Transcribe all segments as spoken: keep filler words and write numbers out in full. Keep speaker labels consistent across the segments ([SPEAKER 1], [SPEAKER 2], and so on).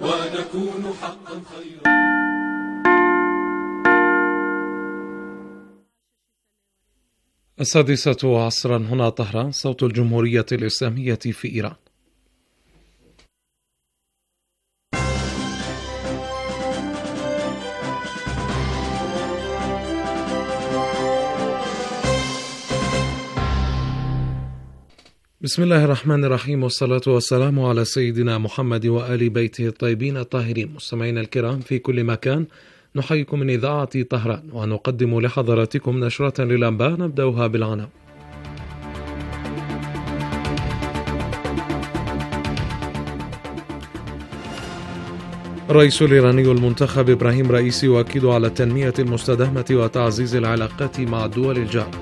[SPEAKER 1] ونكون حقا خيرا.
[SPEAKER 2] السادسة عصرا هنا طهران، صوت الجمهورية الإسلامية في إيران. بسم الله الرحمن الرحيم، والصلاة والسلام على سيدنا محمد وآل بيته الطيبين الطاهرين. مستمعينا الكرام في كل مكان، نحييكم من إذاعة طهران ونقدم لحضراتكم نشرة للأنباء نبدأها بالعناوين. الرئيس الإيراني المنتخب إبراهيم رئيسي يؤكد على التنمية المستدامة وتعزيز العلاقات مع الدول الجارة.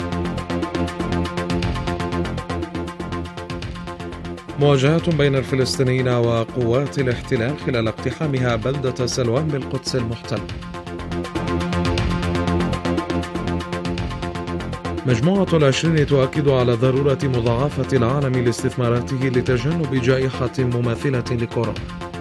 [SPEAKER 2] مواجهات بين الفلسطينيين وقوات الاحتلال خلال اقتحامها بلدة سلوان بالقدس المحتلة. مجموعة العشرين تؤكد على ضرورة مضاعفة العالم لاستثماراته لتجنب جائحة مماثلة لكورونا.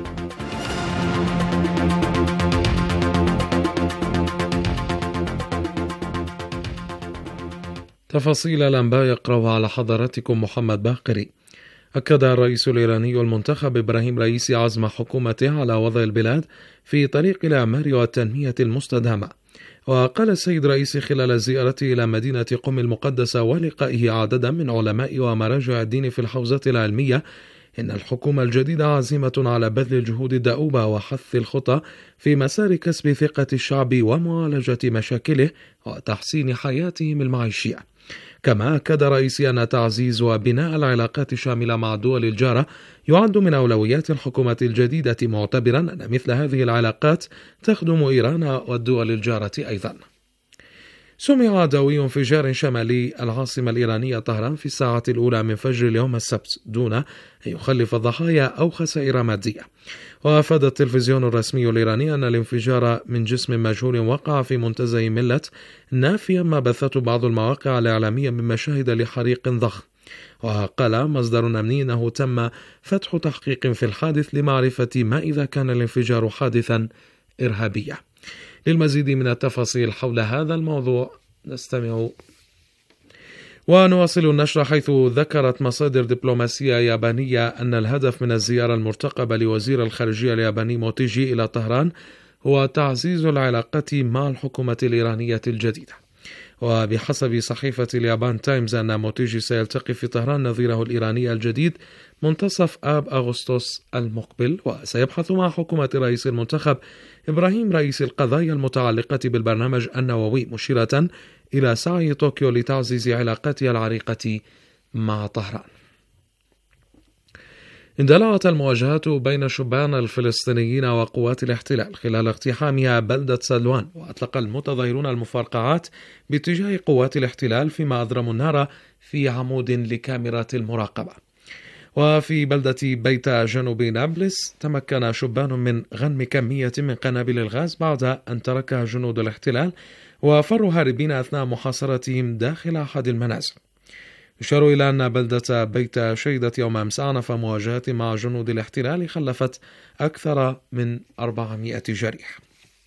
[SPEAKER 2] تفاصيل الأنباء يقرأها على حضراتكم محمد باقري. أكد الرئيس الإيراني المنتخب إبراهيم رئيسي عزم حكومته على وضع البلاد في طريق الإعمار والتنمية المستدامة. وقال السيد رئيسي خلال زيارته إلى مدينة قم المقدسة ولقائه عددا من علماء ومراجع الدين في الحوزة العلمية إن الحكومة الجديدة عازمة على بذل الجهود الدؤوبة وحث الخطى في مسار كسب ثقة الشعب ومعالجة مشاكله وتحسين حياتهم المعيشية. كما أكد رئيسي أن تعزيز وبناء العلاقات الشاملة مع الدول الجارة يعد من أولويات الحكومة الجديدة، معتبرا أن مثل هذه العلاقات تخدم إيران والدول الجارة أيضا. سمع دوي انفجار شمالي العاصمة الإيرانية طهران في الساعة الأولى من فجر اليوم السبت دون أن يخلف ضحايا أو خسائر مادية. وأفاد التلفزيون الرسمي الإيراني أن الانفجار من جسم مجهول وقع في منتزه ملت، نافيا ما بثته بعض المواقع الإعلامية من مشاهد لحريق ضخم. وقال مصدر أمني أنه تم فتح تحقيق في الحادث لمعرفة ما إذا كان الانفجار حادثا إرهابيا. للمزيد من التفاصيل حول هذا الموضوع نستمع ونواصل النشر، حيث ذكرت مصادر دبلوماسية يابانية أن الهدف من الزيارة المرتقبة لوزير الخارجية الياباني موتيجي إلى طهران هو تعزيز العلاقات مع الحكومة الإيرانية الجديدة. وبحسب صحيفة اليابان تايمز أن موتيجي سيلتقي في طهران نظيره الإيراني الجديد منتصف آب أغسطس المقبل، وسيبحث مع حكومة رئيس المنتخب إبراهيم رئيسي القضايا المتعلقة بالبرنامج النووي، مشيرة إلى سعي طوكيو لتعزيز علاقاتها العريقة مع طهران. اندلعت المواجهات بين شبان الفلسطينيين وقوات الاحتلال خلال اقتحامها بلدة سلوان، وأطلق المتظاهرون المفرقعات باتجاه قوات الاحتلال فيما أضرموا النار في عمود لكاميرات المراقبة. وفي بلدة بيت جنوب نابلس تمكن شبان من غنم كمية من قنابل الغاز بعد أن تركها جنود الاحتلال وفروا هاربين أثناء محاصرتهم داخل أحد المنازل. يشار إلى أن بلدة بيت شهدت يوم أمس عنف مواجهات مع جنود الاحتلال خلفت أكثر من أربعمائة جريح.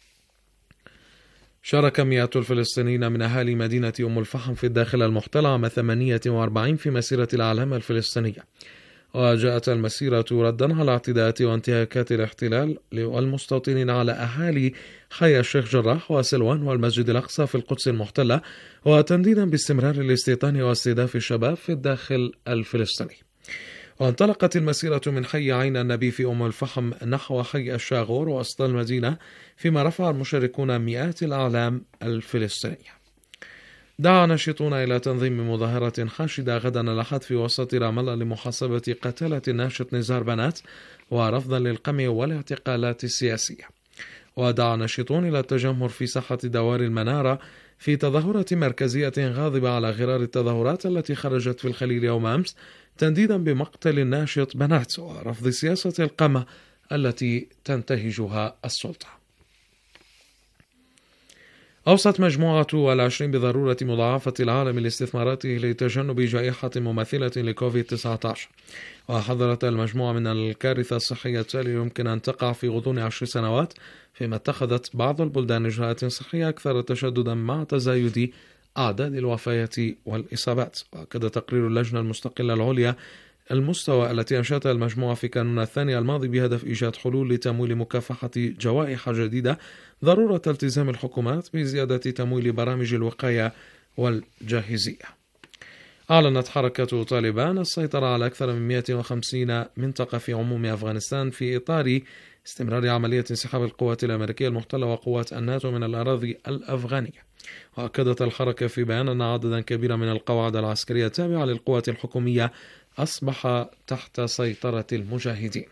[SPEAKER 2] شارك مئات الفلسطينيين من أهالي مدينة أم الفحم في الداخل المحتل عام ثمانية وأربعين في مسيرة العلامة الفلسطينية. وجاءت المسيرة ردا على اعتداءات وانتهاكات الاحتلال والمستوطنين على أهالي حي الشيخ جراح وسلوان والمسجد الأقصى في القدس المحتلة، وتنديدا باستمرار الاستيطان واستهداف الشباب في الداخل الفلسطيني. وانطلقت المسيرة من حي عين النبي في أم الفحم نحو حي الشاغور وسط المدينة، فيما رفع المشاركون مئات الأعلام الفلسطينية. دعا ناشطون إلى تنظيم مظاهرة حاشدة غدا الأحد في وسط رام الله لمحاسبة قتلة الناشط نزار بنات ورفضا للقمع والاعتقالات السياسية. ودعا ناشطون إلى التجمهر في ساحة دوار المنارة في تظاهرة مركزية غاضبة على غرار التظاهرات التي خرجت في الخليل يوم أمس، تنديدا بمقتل الناشط بنات ورفض سياسة القمع التي تنتهجها السلطة. أوصت مجموعة العشرين بضرورة مضاعفة العالم لاستثماراته لتجنب جائحة مماثلة لكوفيد تسعة عشر، وحذرت المجموعة من الكارثة الصحية التالية يمكن أن تقع في غضون عشر سنوات، فيما اتخذت بعض البلدان إجراءات صحية أكثر تشددا مع تزايد أعداد الوفيات والإصابات. وأكد تقرير اللجنة المستقلة العليا المستوى التي أنشأتها المجموعة في كانون الثاني الماضي بهدف إيجاد حلول لتمويل مكافحة جوائح جديدة ضرورة التزام الحكومات بزيادة تمويل برامج الوقاية والجاهزية. أعلنت حركة طالبان السيطرة على أكثر من مئة وخمسين منطقة في عموم أفغانستان في إطار استمرار عملية انسحاب القوات الأمريكية المحتلة وقوات الناتو من الأراضي الأفغانية. وأكدت الحركة في بيان أن عددا كبيرا من القواعد العسكرية التابعة للقوات الحكومية أصبح تحت سيطرة المجاهدين.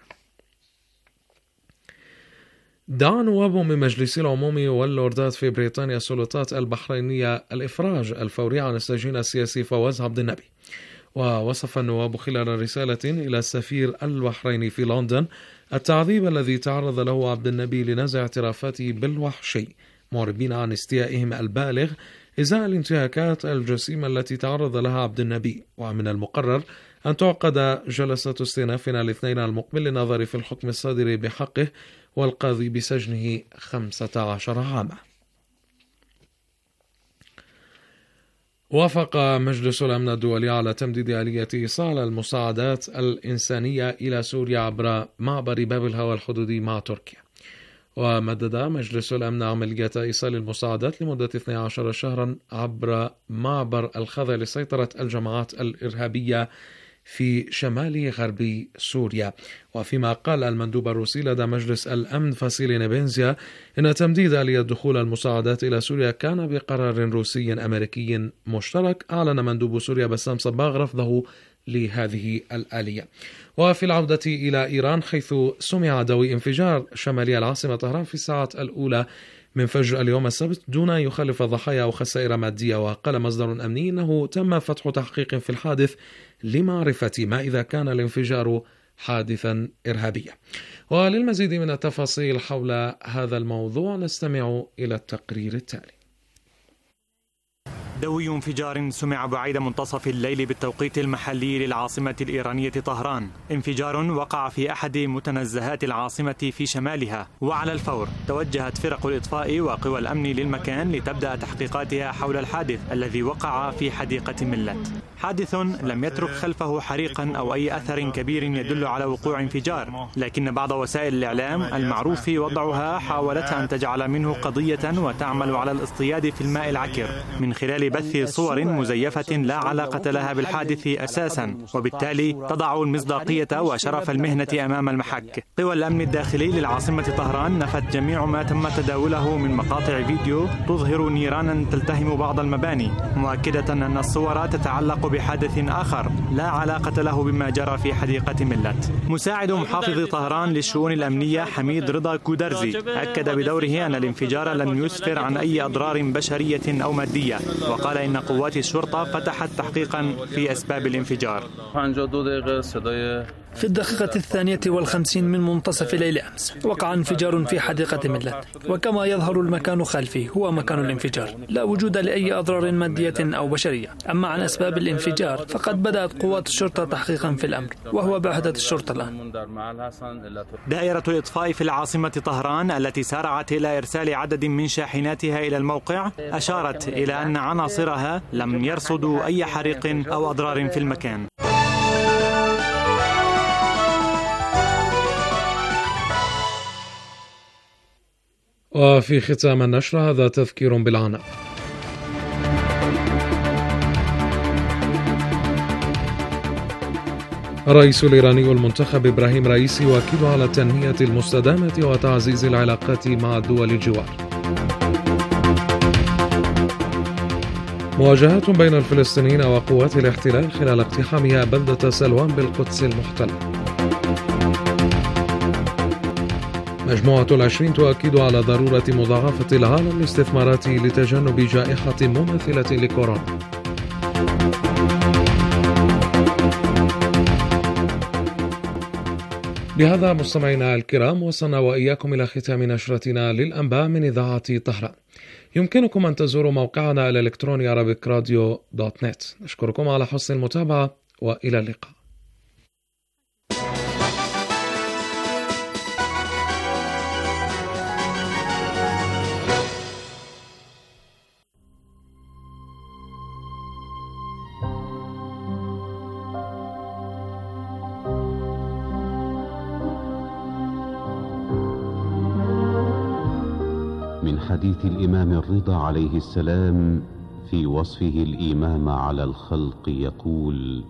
[SPEAKER 2] دعا نواب من مجلس العموم واللوردات في بريطانيا السلطات البحرينية الإفراج الفوري عن السجين السياسي فواز عبد النبي. ووصف النواب خلال رسالة إلى السفير البحريني في لندن التعذيب الذي تعرض له عبد النبي لنزع اعترافاته بالوحشي، معربين عن استيائهم البالغ إزاء الانتهاكات الجسيمة التي تعرض لها عبد النبي. ومن المقرر أن تعقد جلسة استئنافنا الاثنين المقبل للنظر في الحكم الصادر بحقه والقاضي بسجنه خمسة عشر عاما. وافق مجلس الأمن الدولي على تمديد آلية إيصال المساعدات الإنسانية إلى سوريا عبر معبر باب الهوى الحدودي مع تركيا. ومدد مجلس الأمن عملية إيصال المساعدات لمدة اثني عشر شهرا عبر معبر الخضع لسيطرة الجماعات الإرهابية في شمال غرب سوريا. وفيما قال المندوب الروسي لدى مجلس الأمن فاسيلي نيبنزيا إن تمديد آلية دخول المساعدات إلى سوريا كان بقرار روسي أمريكي مشترك، أعلن مندوب سوريا بسام صباغ رفضه لهذه الآلية. وفي العودة إلى إيران، حيث سمع دوي انفجار شمالي العاصمة طهران في الساعات الأولى من فجر اليوم السبت دون يخلف ضحايا أو خسائر مادية. وقال مصدر أمني أنه تم فتح تحقيق في الحادث لمعرفة ما إذا كان الانفجار حادثا إرهابيا. وللمزيد من التفاصيل حول هذا الموضوع نستمع إلى التقرير التالي.
[SPEAKER 3] دوي انفجار سمع بعيد منتصف الليل بالتوقيت المحلي للعاصمة الإيرانية طهران. انفجار وقع في أحد متنزهات العاصمة في شمالها، وعلى الفور توجهت فرق الإطفاء وقوى الأمن للمكان لتبدأ تحقيقاتها حول الحادث الذي وقع في حديقة ملت. حادث لم يترك خلفه حريقا أو أي أثر كبير يدل على وقوع انفجار، لكن بعض وسائل الإعلام المعروف وضعها حاولت أن تجعل منه قضية وتعمل على الاصطياد في الماء العكر من خلال بث صور مزيفة لا علاقة لها بالحادث أساسا، وبالتالي تضع المصداقية وشرف المهنة أمام المحك. قوى الأمن الداخلي للعاصمة طهران نفت جميع ما تم تداوله من مقاطع فيديو تظهر نيرانا تلتهم بعض المباني، مؤكدة أن الصور تتعلق بحادث آخر لا علاقة له بما جرى في حديقة ملت. مساعد محافظ طهران للشؤون الأمنية حميد رضا كودرزي أكد بدوره أن الانفجار لم يسفر عن أي أضرار بشرية أو مادية، وقال إن قوات الشرطة فتحت تحقيقا في أسباب الانفجار.
[SPEAKER 4] في الدقيقة الثانية والخمسين من منتصف ليل أمس وقع انفجار في حديقة ملت، وكما يظهر المكان خلفي هو مكان الانفجار، لا وجود لأي أضرار مادية أو بشرية. أما عن أسباب الانفجار فقد بدأت قوات الشرطة تحقيقا في الأمر، وهو بوحدة الشرطة الآن.
[SPEAKER 3] دائرة الإطفاء في العاصمة طهران التي سارعت إلى إرسال عدد من شاحناتها إلى الموقع أشارت إلى أن عناصرها لم يرصدوا أي حريق أو أضرار في المكان.
[SPEAKER 2] وفي ختام النشر هذا تذكير بالعناء. الرئيس الإيراني المنتخب إبراهيم رئيسي يؤكد على التنمية المستدامة وتعزيز العلاقات مع دول الجوار. مواجهات بين الفلسطينيين وقوات الاحتلال خلال اقتحامها بلدة سلوان بالقدس المحتلة. مجموعة العشرين تؤكد على ضرورة مضاعفة العالم لاستثمارات لتجنب جائحة مماثلة لكورونا. بهذا مستمعينا الكرام وصلنا وإياكم إلى ختام نشرتنا للأنباء من إذاعة طهران. يمكنكم أن تزوروا موقعنا الإلكتروني عربيك راديو دوت نت. نشكركم على حسن المتابعة وإلى اللقاء.
[SPEAKER 5] حديث الإمام الرضا عليه السلام في وصفه الإمام على الخلق يقول: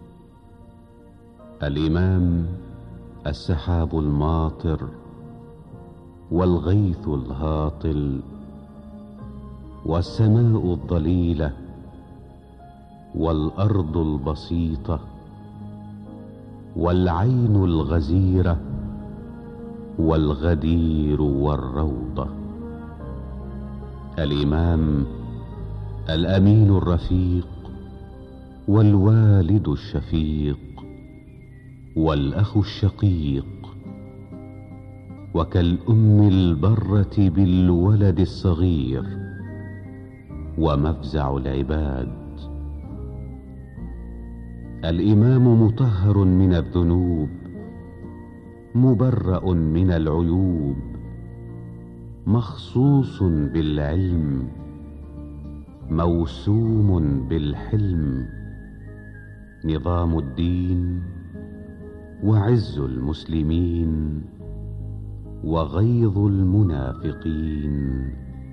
[SPEAKER 5] الإمام السحاب الماطر والغيث الهاطل والسماء الضليلة والأرض البسيطة والعين الغزيرة والغدير والروضة. الإمام الأمين الرفيق والوالد الشفيق والأخ الشقيق، وكالأم البرة بالولد الصغير، ومفزع العباد. الإمام مطهر من الذنوب، مبرأ من العيوب، مخصوص بالعلم، موسوم بالحلم، نظام الدين وعز المسلمين وغيظ المنافقين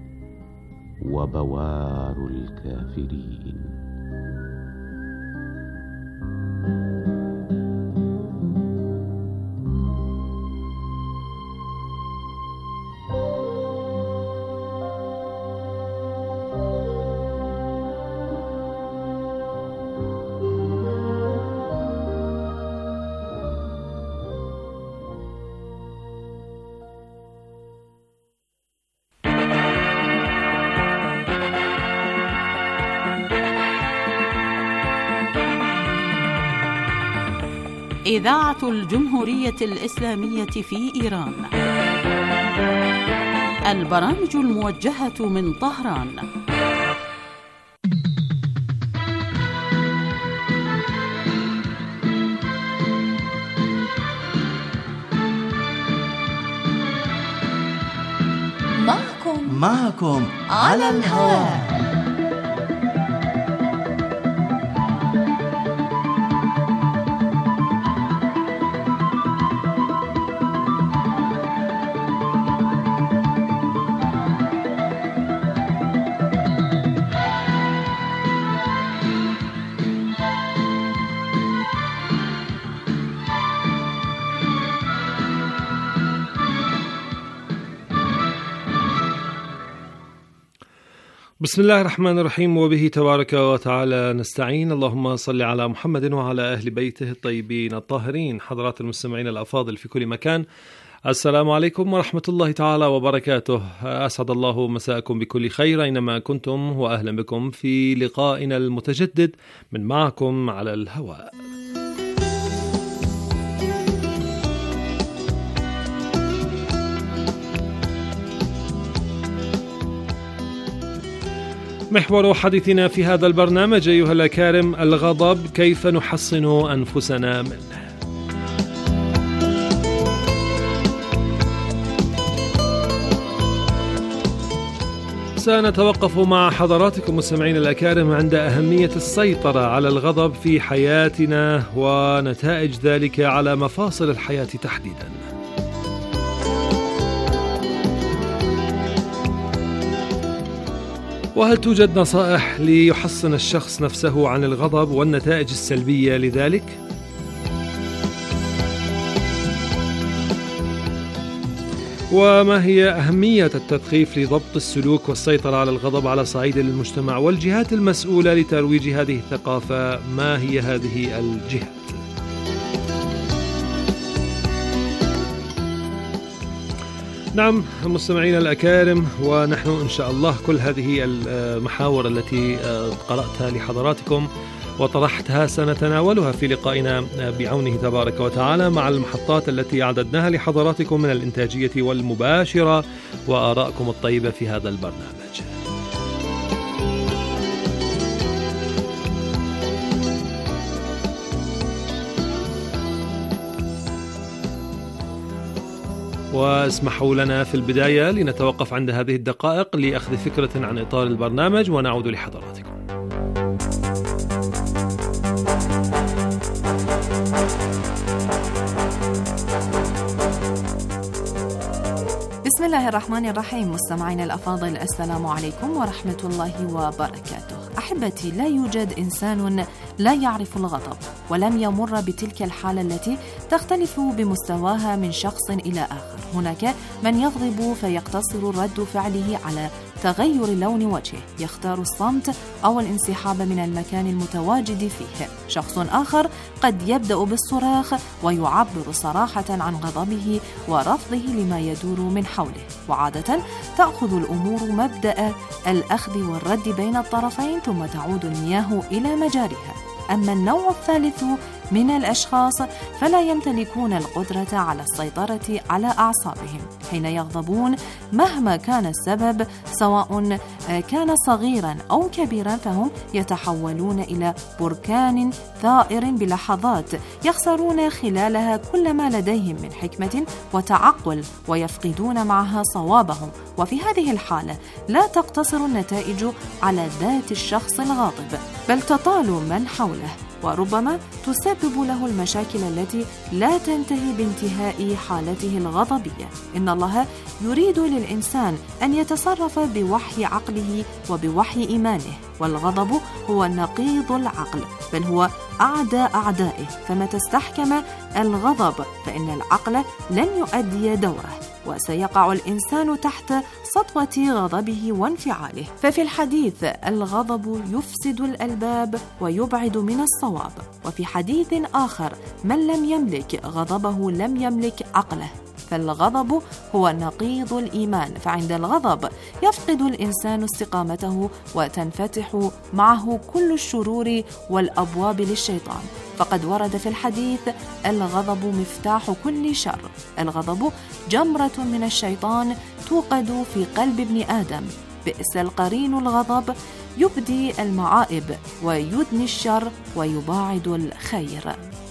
[SPEAKER 5] وبوار الكافرين.
[SPEAKER 6] إذاعة الجمهورية الإسلامية في إيران. البرامج الموجهة من طهران.
[SPEAKER 7] معكم معكم على الهواء.
[SPEAKER 8] بسم الله الرحمن الرحيم، وبه تبارك وتعالى نستعين. اللهم صل على محمد وعلى أهل بيته الطيبين الطاهرين. حضرات المستمعين الأفاضل في كل مكان، السلام عليكم ورحمة الله تعالى وبركاته. أسعد الله مساءكم بكل خير أينما كنتم، وأهلا بكم في لقائنا المتجدد من معكم على الهواء. محور حديثنا في هذا البرنامج أيها الأكارم الغضب، كيف نحصن أنفسنا منه. سنتوقف مع حضراتكم مستمعين الأكارم عند أهمية السيطرة على الغضب في حياتنا ونتائج ذلك على مفاصل الحياة تحديدا. وهل توجد نصائح ليحصن الشخص نفسه عن الغضب والنتائج السلبية لذلك؟ وما هي أهمية التثقيف لضبط السلوك والسيطرة على الغضب على صعيد المجتمع، والجهات المسؤولة لترويج هذه الثقافة ما هي هذه الجهات؟ نعم مستمعين الأكارم، ونحن إن شاء الله كل هذه المحاور التي قرأتها لحضراتكم وطرحتها سنتناولها في لقائنا بعونه تبارك وتعالى مع المحطات التي أعددناها لحضراتكم من الإنتاجية والمباشرة وآرائكم الطيبة في هذا البرنامج. واسمحوا لنا في البداية لنتوقف عند هذه الدقائق لأخذ فكرة عن إطار البرنامج ونعود لحضراتكم.
[SPEAKER 9] بسم الله الرحمن الرحيم. مستمعينا الأفاضل، السلام عليكم ورحمة الله وبركاته. أحبتي، لا يوجد إنسان لا يعرف الغضب ولم يمر بتلك الحالة التي تختلف بمستواها من شخص إلى آخر. هناك من يغضب فيقتصر رد فعله على تغير لون وجهه، يختار الصمت أو الانسحاب من المكان المتواجد فيه. شخص آخر قد يبدأ بالصراخ ويعبر صراحة عن غضبه ورفضه لما يدور من حوله. وعادة تأخذ الأمور مبدأ الأخذ والرد بين الطرفين ثم تعود المياه إلى مجاريها. أما النوع الثالث من الأشخاص فلا يمتلكون القدرة على السيطرة على أعصابهم حين يغضبون مهما كان السبب، سواء كان صغيرا أو كبيرا، فهم يتحولون إلى بركان ثائر بلحظات يخسرون خلالها كل ما لديهم من حكمة وتعقل ويفقدون معها صوابهم. وفي هذه الحالة لا تقتصر النتائج على ذات الشخص الغاضب، بل تطال من حوله، وربما تسبب له المشاكل التي لا تنتهي بانتهاء حالته الغضبية. إن الله يريد للإنسان أن يتصرف بوحي عقله وبوحي إيمانه، والغضب هو نقيض العقل، بل هو أعدى أعدائه. فمتى استحكم الغضب فإن العقل لن يؤدي دوره، وسيقع الإنسان تحت سطوة غضبه وانفعاله. ففي الحديث الغضب يفسد الألباب ويبعد من الصواب، وفي حديث آخر من لم يملك غضبه لم يملك عقله. فالغضب هو نقيض الإيمان، فعند الغضب يفقد الإنسان استقامته وتنفتح معه كل الشرور والأبواب للشيطان. فقد ورد في الحديث: الغضب مفتاح كل شر. الغضب جمرة من الشيطان توقد في قلب ابن آدم. بئس القرين الغضب، يبدي المعائب ويدني الشر ويباعد الخير.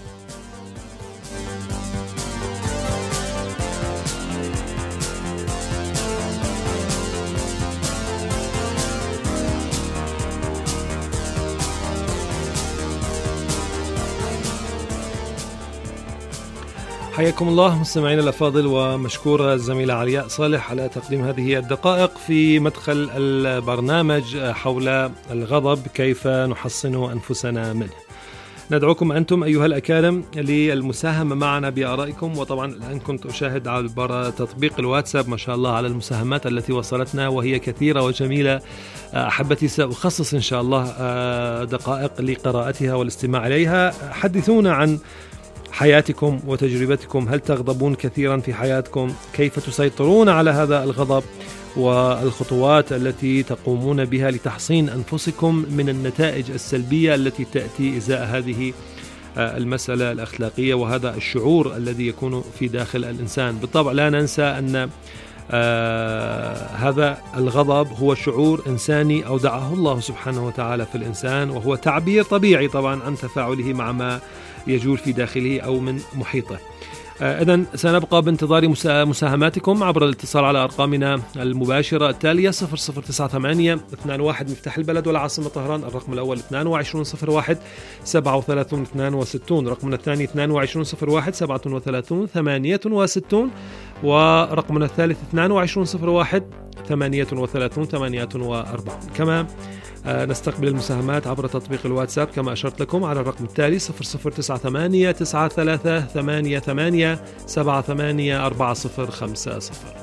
[SPEAKER 8] حياكم الله مستمعينا الأفاضل، ومشكورة الزميلة علياء صالح على تقديم هذه الدقائق في مدخل البرنامج حول الغضب، كيف نحصن أنفسنا منه. ندعوكم أنتم أيها الأكارم للمساهمة معنا بآرائكم، وطبعا الآن كنت أشاهد عبر تطبيق الواتساب ما شاء الله على المساهمات التي وصلتنا وهي كثيرة وجميلة. أحبتي، سأخصص إن شاء الله دقائق لقراءتها والاستماع إليها. حدثونا عن حياتكم وتجربتكم، هل تغضبون كثيرا في حياتكم؟ كيف تسيطرون على هذا الغضب؟ والخطوات التي تقومون بها لتحصين أنفسكم من النتائج السلبية التي تأتي إزاء هذه المسألة الأخلاقية وهذا الشعور الذي يكون في داخل الإنسان. بالطبع لا ننسى أن آه هذا الغضب هو شعور إنساني أودعه الله سبحانه وتعالى في الإنسان، وهو تعبير طبيعي طبعا عن تفاعله مع ما يجول في داخله أو من محيطه. آه إذن سنبقى بانتظار مساهماتكم عبر الاتصال على أرقامنا المباشرة التالية: صفر صفر تسعة ثمانية اثنان واحد مفتاح البلد والعاصمة طهران، الرقم الأول اثنان وعشرون صفر واحد سبعة وثلاثون اثنان وستون، رقمنا الثاني اثنان وعشرون صفر واحد سبعة وثلاثون ثمانية وستون، ورقمنا الثالث اثنان وعشرون صفر واحد ثمانية وثلاثون ثمانية وأربعون. كما نستقبل المساهمات عبر تطبيق الواتساب كما أشرت لكم على الرقم التالي: صفر صفر تسعة ثمانية تسعة ثلاثة ثمانية ثمانية سبعة ثمانية أربعة صفر خمسة صفر.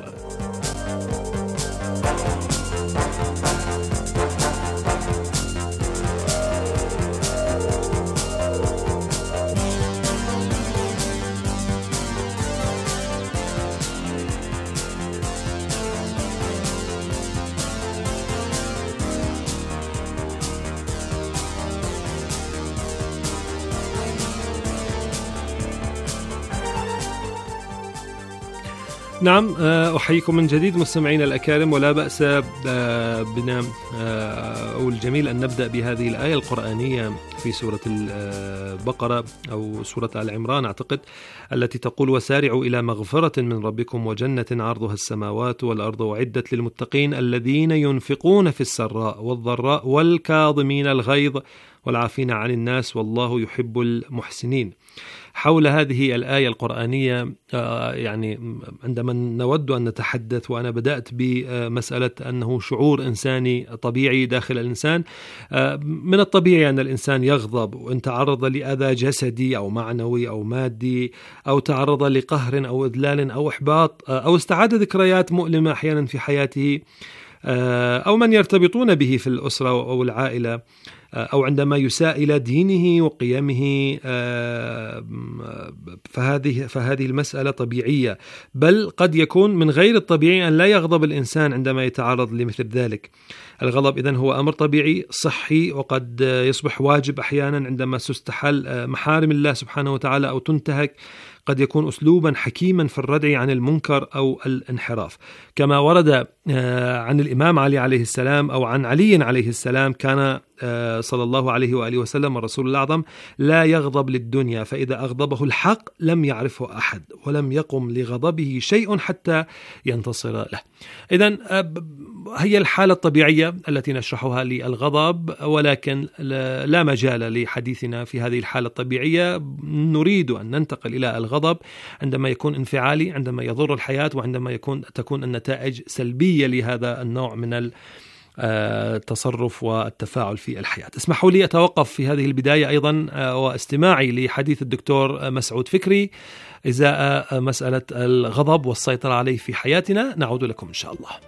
[SPEAKER 8] نعم، أحييكم من جديد مستمعين الأكارم، ولا بأس بنا أو الجميل أن نبدأ بهذه الآية القرآنية في سورة البقرة أو سورة آل عمران أعتقد، التي تقول: وسارعوا إلى مغفرة من ربكم وجنة عرضها السماوات والأرض أعدت للمتقين الذين ينفقون في السراء والضراء والكاظمين الغيظ والعافين عن الناس والله يحب المحسنين. حول هذه الآية القرآنية يعني عندما نود أن نتحدث، وأنا بدأت بمسألة أنه شعور إنساني طبيعي داخل الإنسان، من الطبيعي أن الإنسان يغضب وإن تعرض لأذى جسدي أو معنوي أو مادي، أو تعرض لقهر أو إذلال أو إحباط، أو استعاد ذكريات مؤلمة أحيانا في حياته، أو من يرتبطون به في الأسرة أو العائلة، أو عندما يساء إلى دينه وقيمه، فهذه فهذه المسألة طبيعية، بل قد يكون من غير الطبيعي أن لا يغضب الإنسان عندما يتعرض لمثل ذلك. الغضب إذن هو أمر طبيعي صحي، وقد يصبح واجب أحيانا عندما تستحل محارم الله سبحانه وتعالى أو تنتهك. قد يكون أسلوبا حكيما في الردع عن المنكر أو الانحراف، كما ورد عن الإمام علي عليه السلام أو عن علي عليه السلام: كان صلى الله عليه وآله وسلم الرسول الأعظم لا يغضب للدنيا، فإذا أغضبه الحق لم يعرفه أحد ولم يقم لغضبه شيء حتى ينتصر له. إذن هي الحالة الطبيعية التي نشرحها للغضب، ولكن لا مجال لحديثنا في هذه الحالة الطبيعية. نريد أن ننتقل إلى الغضب عندما يكون انفعالي، عندما يضر الحياة، وعندما يكون تكون النتائج سلبية لهذا النوع من التصرف والتفاعل في الحياة. اسمحوا لي أتوقف في هذه البداية أيضا واستماعي لحديث الدكتور مسعود فكري إزاء مسألة الغضب والسيطرة عليه في حياتنا. نعود لكم إن شاء الله.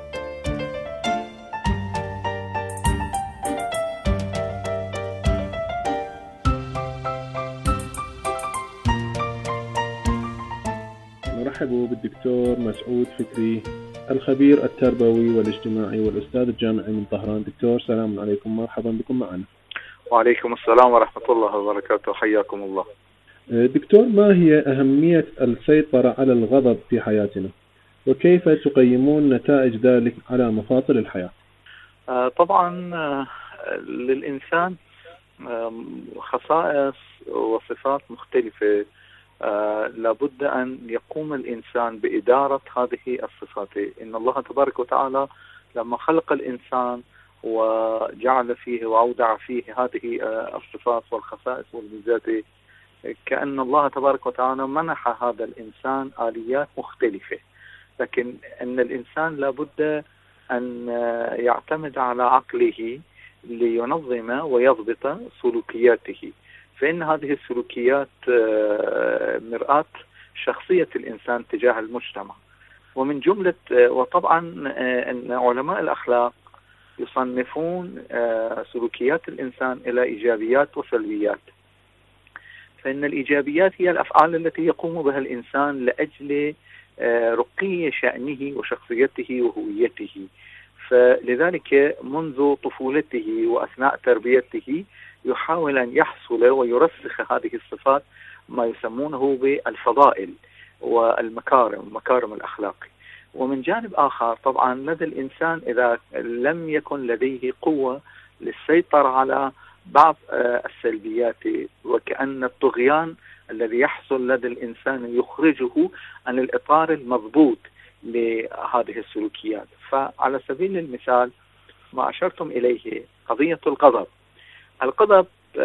[SPEAKER 10] نرحب بالدكتور مسعود فكري، الخبير التربوي والاجتماعي والأستاذ الجامعي من طهران. دكتور سلام عليكم، مرحبا بكم معنا.
[SPEAKER 11] وعليكم السلام ورحمة الله وبركاته، حياكم الله.
[SPEAKER 10] دكتور، ما هي أهمية السيطرة على الغضب في حياتنا، وكيف تقيمون نتائج ذلك على مفاصل الحياة؟
[SPEAKER 11] آه طبعا آه للإنسان آه خصائص وصفات مختلفة، آه لابد أن يقوم الإنسان بإدارة هذه الصفات. إن الله تبارك وتعالى لما خلق الإنسان وجعل فيه وأودع فيه هذه آه الصفات والخصائص والميزات، كأن الله تبارك وتعالى منح هذا الإنسان آليات مختلفة، لكن أن الإنسان لابد أن آه يعتمد على عقله لينظم ويضبط سلوكياته، فإن هذه السلوكيات مرآة شخصية الإنسان تجاه المجتمع. ومن جملة وطبعا أن علماء الأخلاق يصنفون سلوكيات الإنسان إلى إيجابيات وسلبيات، فإن الإيجابيات هي الأفعال التي يقوم بها الإنسان لأجل رقي شأنه وشخصيته وهويته، فلذلك منذ طفولته وأثناء تربيته يحاول أن يحصل ويرسخ هذه الصفات، ما يسمونه بالفضائل والمكارم، مكارم الأخلاق. ومن جانب آخر طبعا لدى الإنسان إذا لم يكن لديه قوة للسيطرة على بعض السلبيات، وكأن الطغيان الذي يحصل لدى الإنسان يخرجه عن الإطار المضبوط لهذه السلوكيات. فعلى سبيل المثال ما أشرتم إليه قضية الغضب. الغضب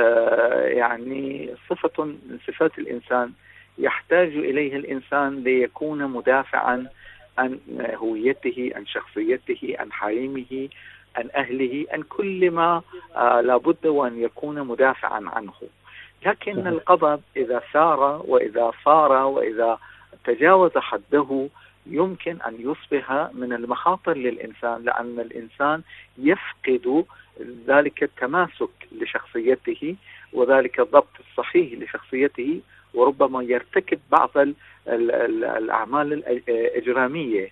[SPEAKER 11] يعني صفة من صفات الإنسان يحتاج إليه الإنسان ليكون مدافعا عن هويته، عن شخصيته، عن حريمه، عن أهله، عن كل ما لابد وأن يكون مدافعا عنه. لكن الغضب إذا سار وإذا صار وإذا تجاوز حده يمكن أن يصبح من المخاطر للإنسان، لأن الإنسان يفقد ذلك التماسك لشخصيته وذلك الضبط الصحيح لشخصيته، وربما يرتكب بعض الأعمال الإجرامية.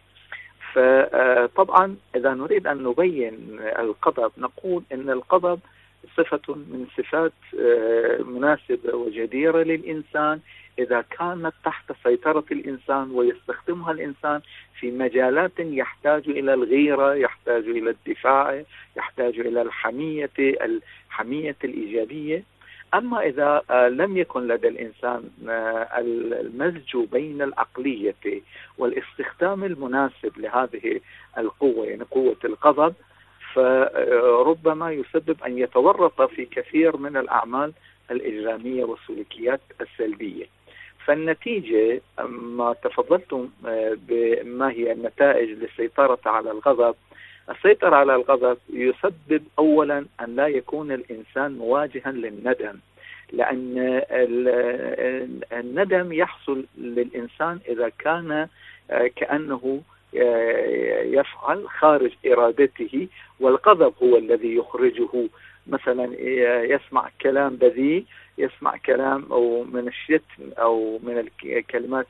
[SPEAKER 11] فطبعا إذا نريد أن نبين الغضب نقول إن الغضب صفة من صفات مناسبة وجديرة للإنسان إذا كانت تحت سيطرة الإنسان ويستخدمها الإنسان في مجالات يحتاج إلى الغيرة، يحتاج إلى الدفاع، يحتاج إلى الحمية الحمية الإيجابية. أما إذا لم يكن لدى الإنسان المزج بين العقلية والاستخدام المناسب لهذه القوة، يعني قوة الغضب، فربما يسبب أن يتورط في كثير من الأعمال الإجرامية والسلوكيات السلبية. فالنتيجة ما تفضلتم بما هي النتائج للسيطرة على الغضب. السيطرة على الغضب يسبب أولا أن لا يكون الإنسان مواجها للندم، لأن الندم يحصل للإنسان إذا كان كأنه يفعل خارج إرادته، والغضب هو الذي يخرجه. مثلا يسمع كلام بذيء، يسمع كلام أو من الشتم أو من الكلمات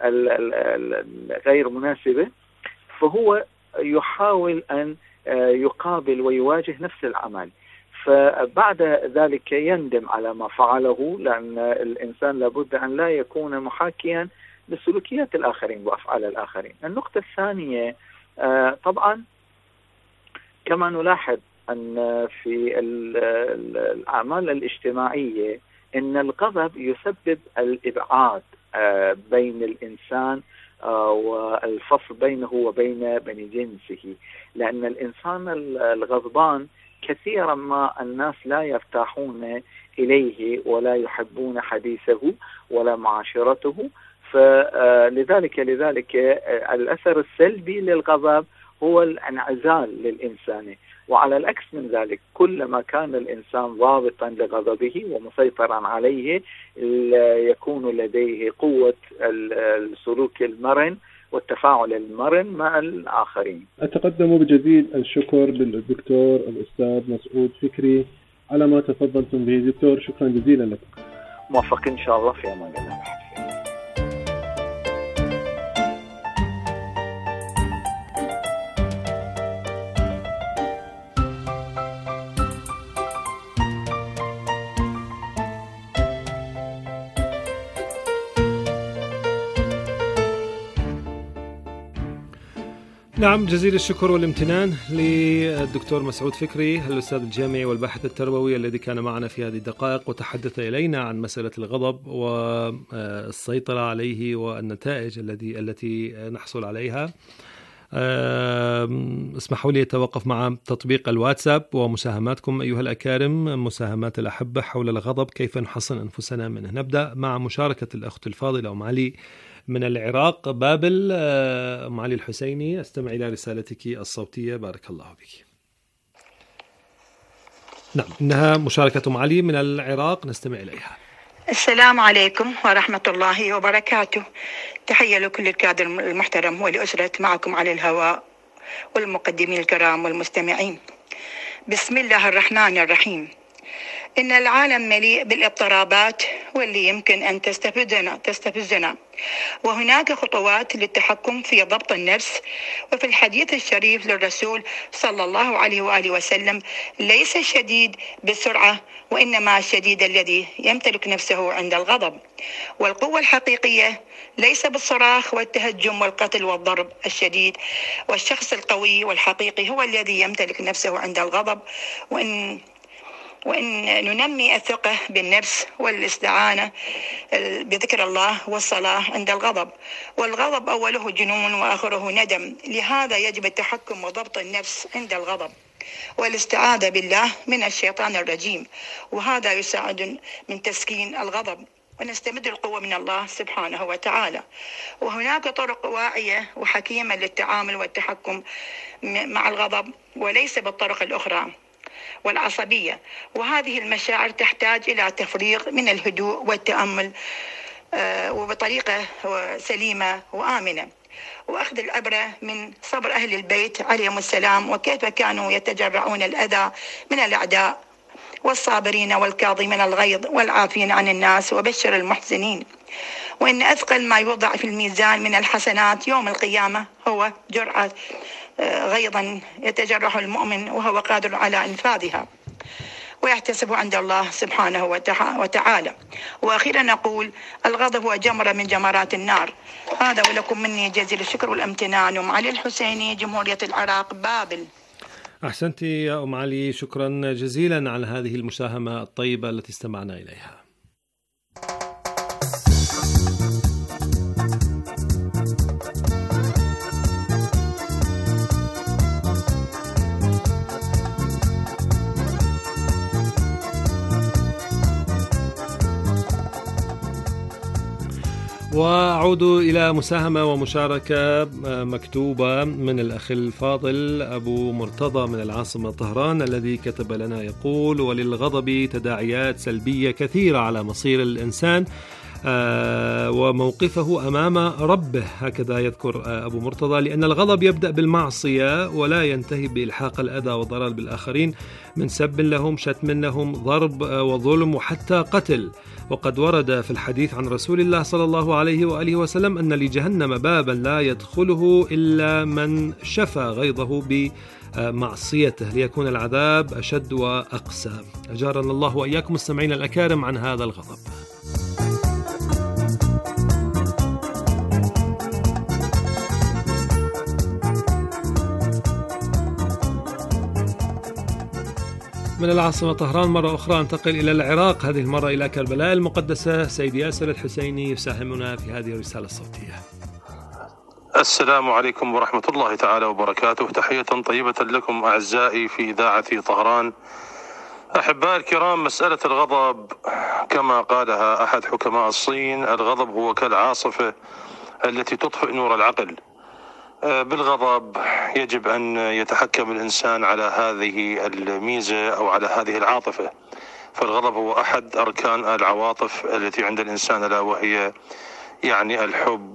[SPEAKER 11] الغير مناسبة، فهو يحاول أن يقابل ويواجه نفس العمل، فبعد ذلك يندم على ما فعله، لأن الإنسان لابد أن لا يكون محاكيا لسلوكيات الآخرين وأفعال الآخرين. النقطة الثانية، طبعا كما نلاحظ أن في الأعمال الاجتماعية أن الغضب يسبب الإبعاد بين الإنسان والفصل بينه وبين بني جنسه، لأن الإنسان الغضبان كثيرا ما الناس لا يرتاحون إليه ولا يحبون حديثه ولا معاشرته. فلذلك لذلك الأثر السلبي للغضب هو الانعزال للإنسان. وعلى العكس من ذلك، كلما كان الإنسان ضابطا لغضبه ومسيطرا عليه يكون لديه قوة السلوك المرن والتفاعل المرن مع الآخرين.
[SPEAKER 10] أتقدم بجزيل الشكر للدكتور الأستاذ مسعود فكري على ما تفضلتم به. دكتور، شكرا جزيلا لك.
[SPEAKER 11] موفق إن شاء الله، في أمان الله.
[SPEAKER 8] نعم، جزيل الشكر والامتنان للدكتور مسعود فكري الأستاذ الجامعي والباحث التربوي الذي كان معنا في هذه الدقائق وتحدث إلينا عن مسألة الغضب والسيطرة عليه والنتائج التي التي نحصل عليها. اسمحوا لي أتوقف مع تطبيق الواتساب ومساهماتكم أيها الأكارم، مساهمات الأحبة حول الغضب، كيف نحصن أنفسنا منه. نبدأ مع مشاركة الأخت الفاضلة أم علي من العراق بابل. أم علي الحسيني، أستمع إلى رسالتك الصوتية، بارك الله بك. نعم، إنها مشاركة أم علي من العراق، نستمع إليها.
[SPEAKER 12] السلام عليكم ورحمة الله وبركاته. تحية لكل الكادر المحترم ولأسرة معكم على الهواء والمقدمين الكرام والمستمعين. بسم الله الرحمن الرحيم. إن العالم مليء بالاضطرابات واللي يمكن أن تستفزنا تستفزنا وهناك خطوات للتحكم في ضبط النفس. وفي الحديث الشريف للرسول صلى الله عليه وآله وسلم: ليس الشديد بالسرعة وإنما الشديد الذي يمتلك نفسه عند الغضب. والقوة الحقيقية ليس بالصراخ والتهجم والقتل والضرب الشديد، والشخص القوي والحقيقي هو الذي يمتلك نفسه عند الغضب. وإن وإن ننمي الثقة بالنفس والاستعانة بذكر الله والصلاة عند الغضب. والغضب أوله جنون وآخره ندم، لهذا يجب التحكم وضبط النفس عند الغضب والاستعاذة بالله من الشيطان الرجيم، وهذا يساعد من تسكين الغضب ونستمد القوة من الله سبحانه وتعالى. وهناك طرق واعية وحكيمة للتعامل والتحكم مع الغضب وليس بالطرق الأخرى والعصبية. وهذه المشاعر تحتاج إلى تفريغ من الهدوء والتأمل وبطريقة سليمة وآمنة، وأخذ العبرة من صبر أهل البيت عليهم السلام وكيف كانوا يتجرعون الأذى من الأعداء، والصابرين والكاظمين الغيظ والعافين عن الناس وبشر المحسنين. وإن أثقل ما يوضع في الميزان من الحسنات يوم القيامة هو جرعة غيظا يتجرح المؤمن وهو قادر على إنفاذها. ويحتسب عند الله سبحانه وتعالى. وأخيرا نقول الغضب هو جمرة من جمرات النار. هذا ولكم مني جزيل الشكر والامتنان. أم علي الحسيني، جمهورية العراق، بابل.
[SPEAKER 8] أحسنت يا أم علي، شكرا جزيلا على هذه المساهمة الطيبة التي استمعنا إليها. وأعود إلى مساهمة ومشاركة مكتوبة من الأخ الفاضل أبو مرتضى من العاصمة طهران، الذي كتب لنا يقول: وللغضب تداعيات سلبية كثيرة على مصير الإنسان وموقفه أمام ربه. هكذا يذكر أبو مرتضى، لأن الغضب يبدأ بالمعصية ولا ينتهي بإلحاق الأذى والضرر بالآخرين، من سب لهم، شتم لهم، ضرب وظلم وحتى قتل. وقد ورد في الحديث عن رسول الله صلى الله عليه وآله وسلم أن لجهنم بابا لا يدخله إلا من شفى غيظه بمعصيته، ليكون العذاب أشد وأقسى. أجارنا الله وإياكم مستمعين الأكارم عن هذا الغضب. من العاصمة طهران مرة أخرى انتقل إلى العراق، هذه المرة إلى كربلاء المقدسة. سيد ياسر الحسيني يساهمنا في هذه الرسالة الصوتية.
[SPEAKER 13] السلام عليكم ورحمة الله تعالى وبركاته. تحية طيبة لكم أعزائي في إذاعة طهران. أحبائي الكرام، مسألة الغضب كما قالها أحد حكماء الصين: الغضب هو كالعاصفة التي تطفئ نور العقل. بالغضب يجب أن يتحكم الإنسان على هذه الميزة أو على هذه العاطفة. فالغضب هو أحد أركان العواطف التي عند الإنسان، لا وهي يعني الحب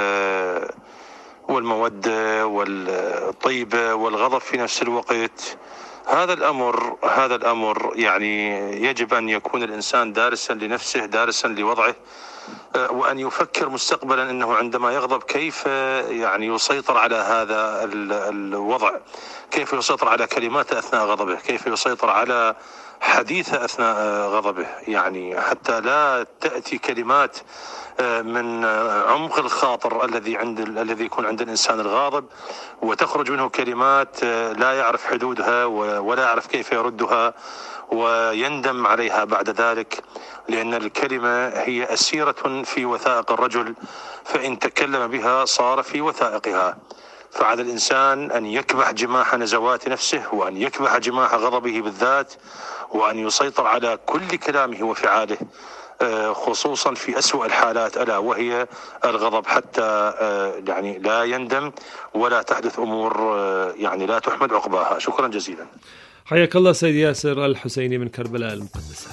[SPEAKER 13] والمودة والطيبة والغضب في نفس الوقت. هذا الأمر هذا الأمر يعني يجب أن يكون الإنسان دارسا لنفسه، دارسا لوضعه، وأن يفكر مستقبلا أنه عندما يغضب كيف يعني يسيطر على هذا الوضع، كيف يسيطر على كلماته أثناء غضبه، كيف يسيطر على حديثه أثناء غضبه، يعني حتى لا تأتي كلمات من عمق الخاطر الذي عند الذي يكون عند الإنسان الغاضب وتخرج منه كلمات لا يعرف حدودها ولا يعرف كيف يردها ويندم عليها بعد ذلك، لأن الكلمة هي أسيرة في وثائق الرجل، فإن تكلم بها صار في وثائقها. فعلى الإنسان أن يكبح جماح نزوات نفسه، وأن يكبح جماح غضبه بالذات، وأن يسيطر على كل كلامه وفعاله، خصوصا في أسوأ الحالات ألا وهي الغضب، حتى يعني لا يندم ولا تحدث أمور يعني لا تحمد عقباها. شكرا جزيلا.
[SPEAKER 8] حياك الله سيد ياسر الحسيني من كربلاء المقدسة.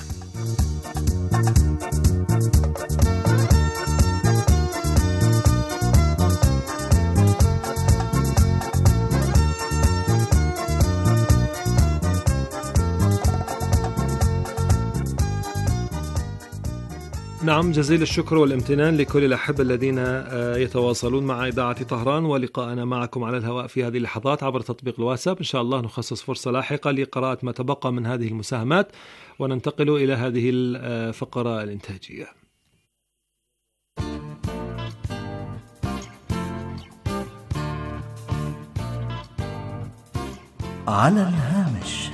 [SPEAKER 8] نعم، جزيل الشكر والامتنان لكل الأحبة الذين يتواصلون مع إذاعة طهران، ولقاءنا معكم على الهواء في هذه اللحظات عبر تطبيق الواتساب. إن شاء الله نخصص فرصة لاحقة لقراءة ما تبقى من هذه المساهمات، وننتقل إلى هذه الفقرة الإنتاجية.
[SPEAKER 7] على الهامش.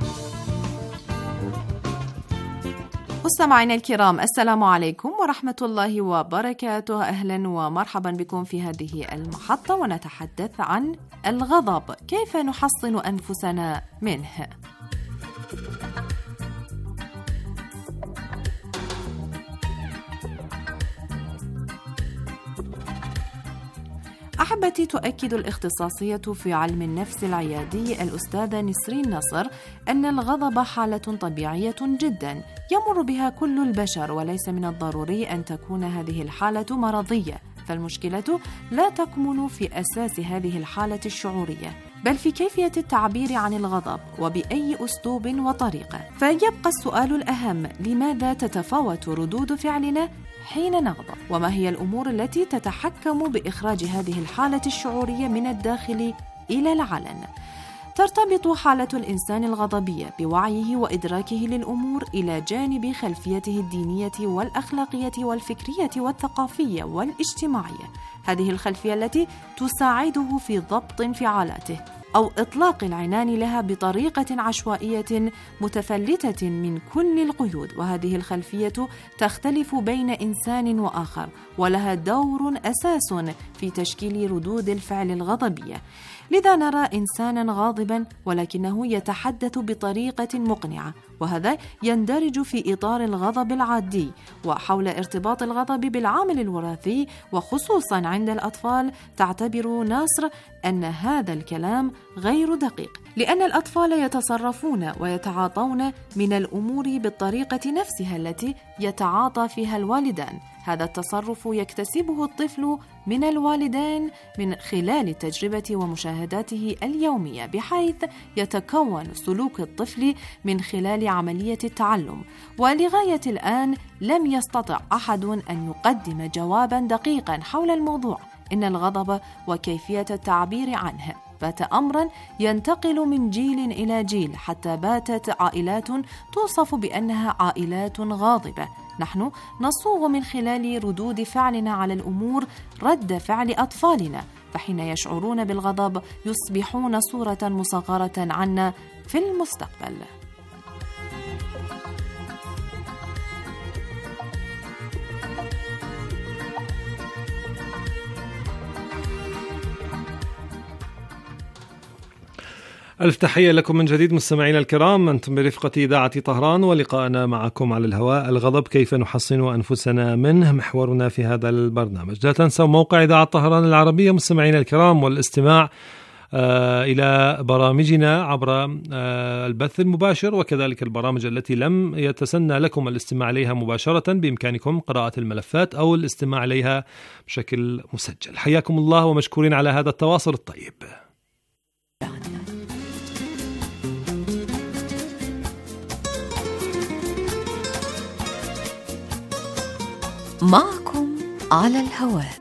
[SPEAKER 9] مستمعينا الكرام، السلام عليكم ورحمة الله وبركاته. أهلا ومرحبا بكم في هذه المحطة، ونتحدث عن الغضب، كيف نحصن أنفسنا منه. أحبتي، تؤكد الاختصاصية في علم النفس العيادي الأستاذة نسرين نصر أن الغضب حالة طبيعية جدا يمر بها كل البشر، وليس من الضروري أن تكون هذه الحالة مرضية، فالمشكلة لا تكمن في أساس هذه الحالة الشعورية، بل في كيفية التعبير عن الغضب وبأي أسلوب وطريقة. فيبقى السؤال الأهم: لماذا تتفاوت ردود فعلنا حين نغضب؟ وما هي الأمور التي تتحكم بإخراج هذه الحالة الشعورية من الداخل إلى العلن؟ ترتبط حالة الإنسان الغضبية بوعيه وإدراكه للأمور إلى جانب خلفيته الدينية والأخلاقية والفكرية والثقافية والاجتماعية. هذه الخلفية التي تساعده في ضبط انفعالاته أو إطلاق العنان لها بطريقة عشوائية متفلتة من كل القيود. وهذه الخلفية تختلف بين إنسان وآخر، ولها دور أساس في تشكيل ردود الفعل الغضبية. لذا نرى إنسانا غاضبا ولكنه يتحدث بطريقة مقنعة، وهذا يندرج في إطار الغضب العادي. وحول ارتباط الغضب بالعامل الوراثي وخصوصا عند الأطفال، تعتبر ناصر أن هذا الكلام غير دقيق، لأن الأطفال يتصرفون ويتعاطون من الأمور بالطريقة نفسها التي يتعاطى فيها الوالدان. هذا التصرف يكتسبه الطفل من الوالدين من خلال التجربة ومشاهداته اليومية، بحيث يتكون سلوك الطفل من خلال عملية التعلم. ولغاية الآن لم يستطع أحد أن يقدم جوابا دقيقا حول الموضوع. إن الغضب وكيفية التعبير عنه بات أمرا ينتقل من جيل إلى جيل، حتى باتت عائلات توصف بأنها عائلات غاضبة. نحن نصوغ من خلال ردود فعلنا على الأمور رد فعل أطفالنا، فحين يشعرون بالغضب يصبحون صورة مصغرة عنا في المستقبل.
[SPEAKER 8] ألف تحية لكم من جديد مستمعينا الكرام، أنتم برفقة إذاعة طهران ولقاءنا معكم على الهواء. الغضب كيف نحصن أنفسنا منه محورنا في هذا البرنامج. لا تنسوا موقع إذاعة طهران العربية مستمعينا الكرام، والاستماع آه إلى برامجنا عبر آه البث المباشر، وكذلك البرامج التي لم يتسنى لكم الاستماع إليها مباشرة بإمكانكم قراءة الملفات أو الاستماع إليها بشكل مسجل. حياكم الله ومشكورين على هذا التواصل الطيب.
[SPEAKER 14] معكم على الهواء.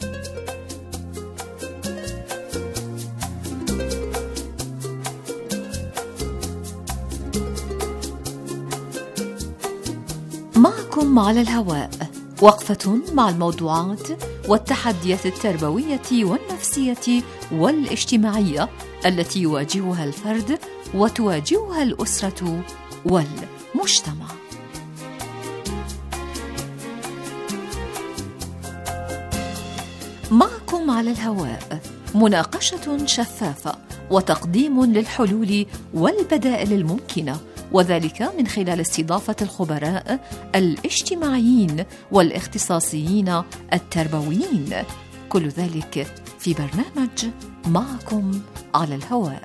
[SPEAKER 14] معكم على الهواء، وقفة مع الموضوعات والتحديات التربوية والنفسية والاجتماعية التي يواجهها الفرد وتواجهها الأسرة والمجتمع. معكم على الهواء، مناقشة شفافة وتقديم للحلول والبدائل الممكنة، وذلك من خلال استضافة الخبراء الاجتماعيين والاختصاصيين التربويين. كل ذلك في برنامج معكم على الهواء.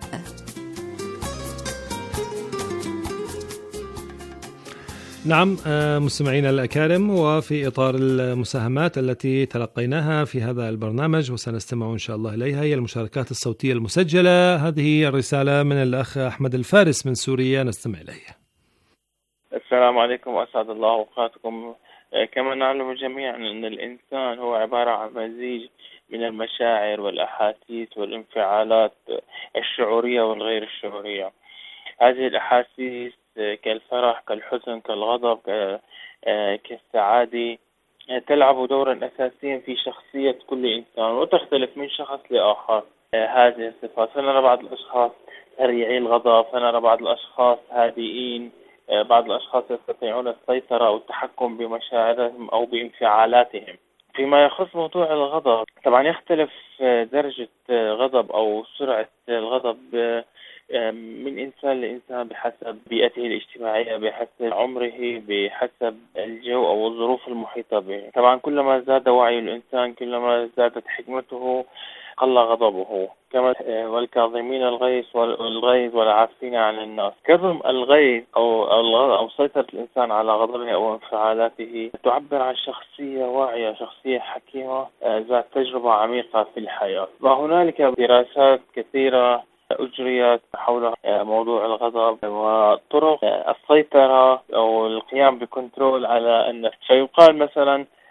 [SPEAKER 8] نعم مستمعينا الأكارم، وفي إطار المساهمات التي تلقيناها في هذا البرنامج وسنستمع إن شاء الله إليها هي المشاركات الصوتية المسجلة. هذه الرسالة من الأخ أحمد الفارس من سوريا، نستمع إليها.
[SPEAKER 15] السلام عليكم وأسعد الله أوقاتكم. كما نعلم جميعا أن الإنسان هو عبارة عن مزيج من المشاعر والأحاسيس والانفعالات الشعورية والغير الشعورية. هذه الأحاسيس كالفرح كالحزن كالغضب كالسعادة تلعب دورا أساسيا في شخصية كل إنسان وتختلف من شخص لآخر. هذه الصفات، فنرى بعض الأشخاص سريعي الغضب، فنرى بعض الأشخاص هادئين، بعض الأشخاص يستطيعون السيطرة أو التحكم بمشاعرهم أو بانفعالاتهم. فيما يخص موضوع الغضب، طبعا يختلف درجة غضب أو سرعة الغضب من إنسان لإنسان بحسب بيئته الاجتماعية، بحسب عمره، بحسب الجو أو الظروف المحيطة به. طبعا كلما زاد وعي الإنسان كلما زادت حكمته قل غضبه. كما والكاظمين الغيظ والغيظ والعافين عن الناس. كظم الغيظ أو أو سيطرة الإنسان على غضبه أو انفعالاته تعبر عن شخصية واعية، شخصية حكيمة ذات تجربة عميقة في الحياة. وهنالك دراسات كثيرة أجريت حول موضوع الغضب وطرق السيطرة أو القيام بكنترول على النفس. فيقال مثلا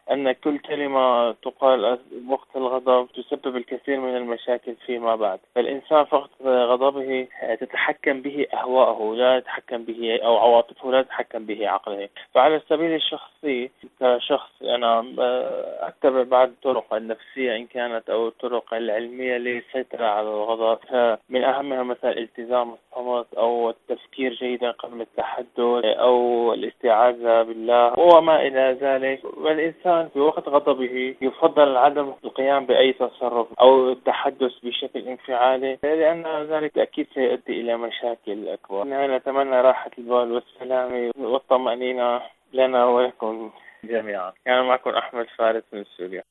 [SPEAKER 15] أن كل كلمة تقال وقت الغضب تسبب الكثير من المشاكل فيما بعد. فالإنسان في وقت غضبه تتحكم به أهواءه، لا يتحكم به أو عواطفه لا يتحكم به عقله. فعلى السبيل الشخصي كشخص أنا أتبع بعض الطرق النفسية إن كانت أو الطرق العلمية للسيطرة على الغضب، فمن أهمها مثلا التزام الصمت أو التفكير جيدا قبل التحدث أو الاستعاذة بالله وما إلى ذلك. والإنسان في وقت غضبه يفضل عدم القيام بأي تصرف أو التحدث بشكل انفعالي، لأن ذلك أكيد سيؤدي إلى مشاكل أكبر. نحن نتمنى راحة البال والسلام والطمأنينة لنا ولكم جميعا. كان معكم أحمد فارس من سوريا.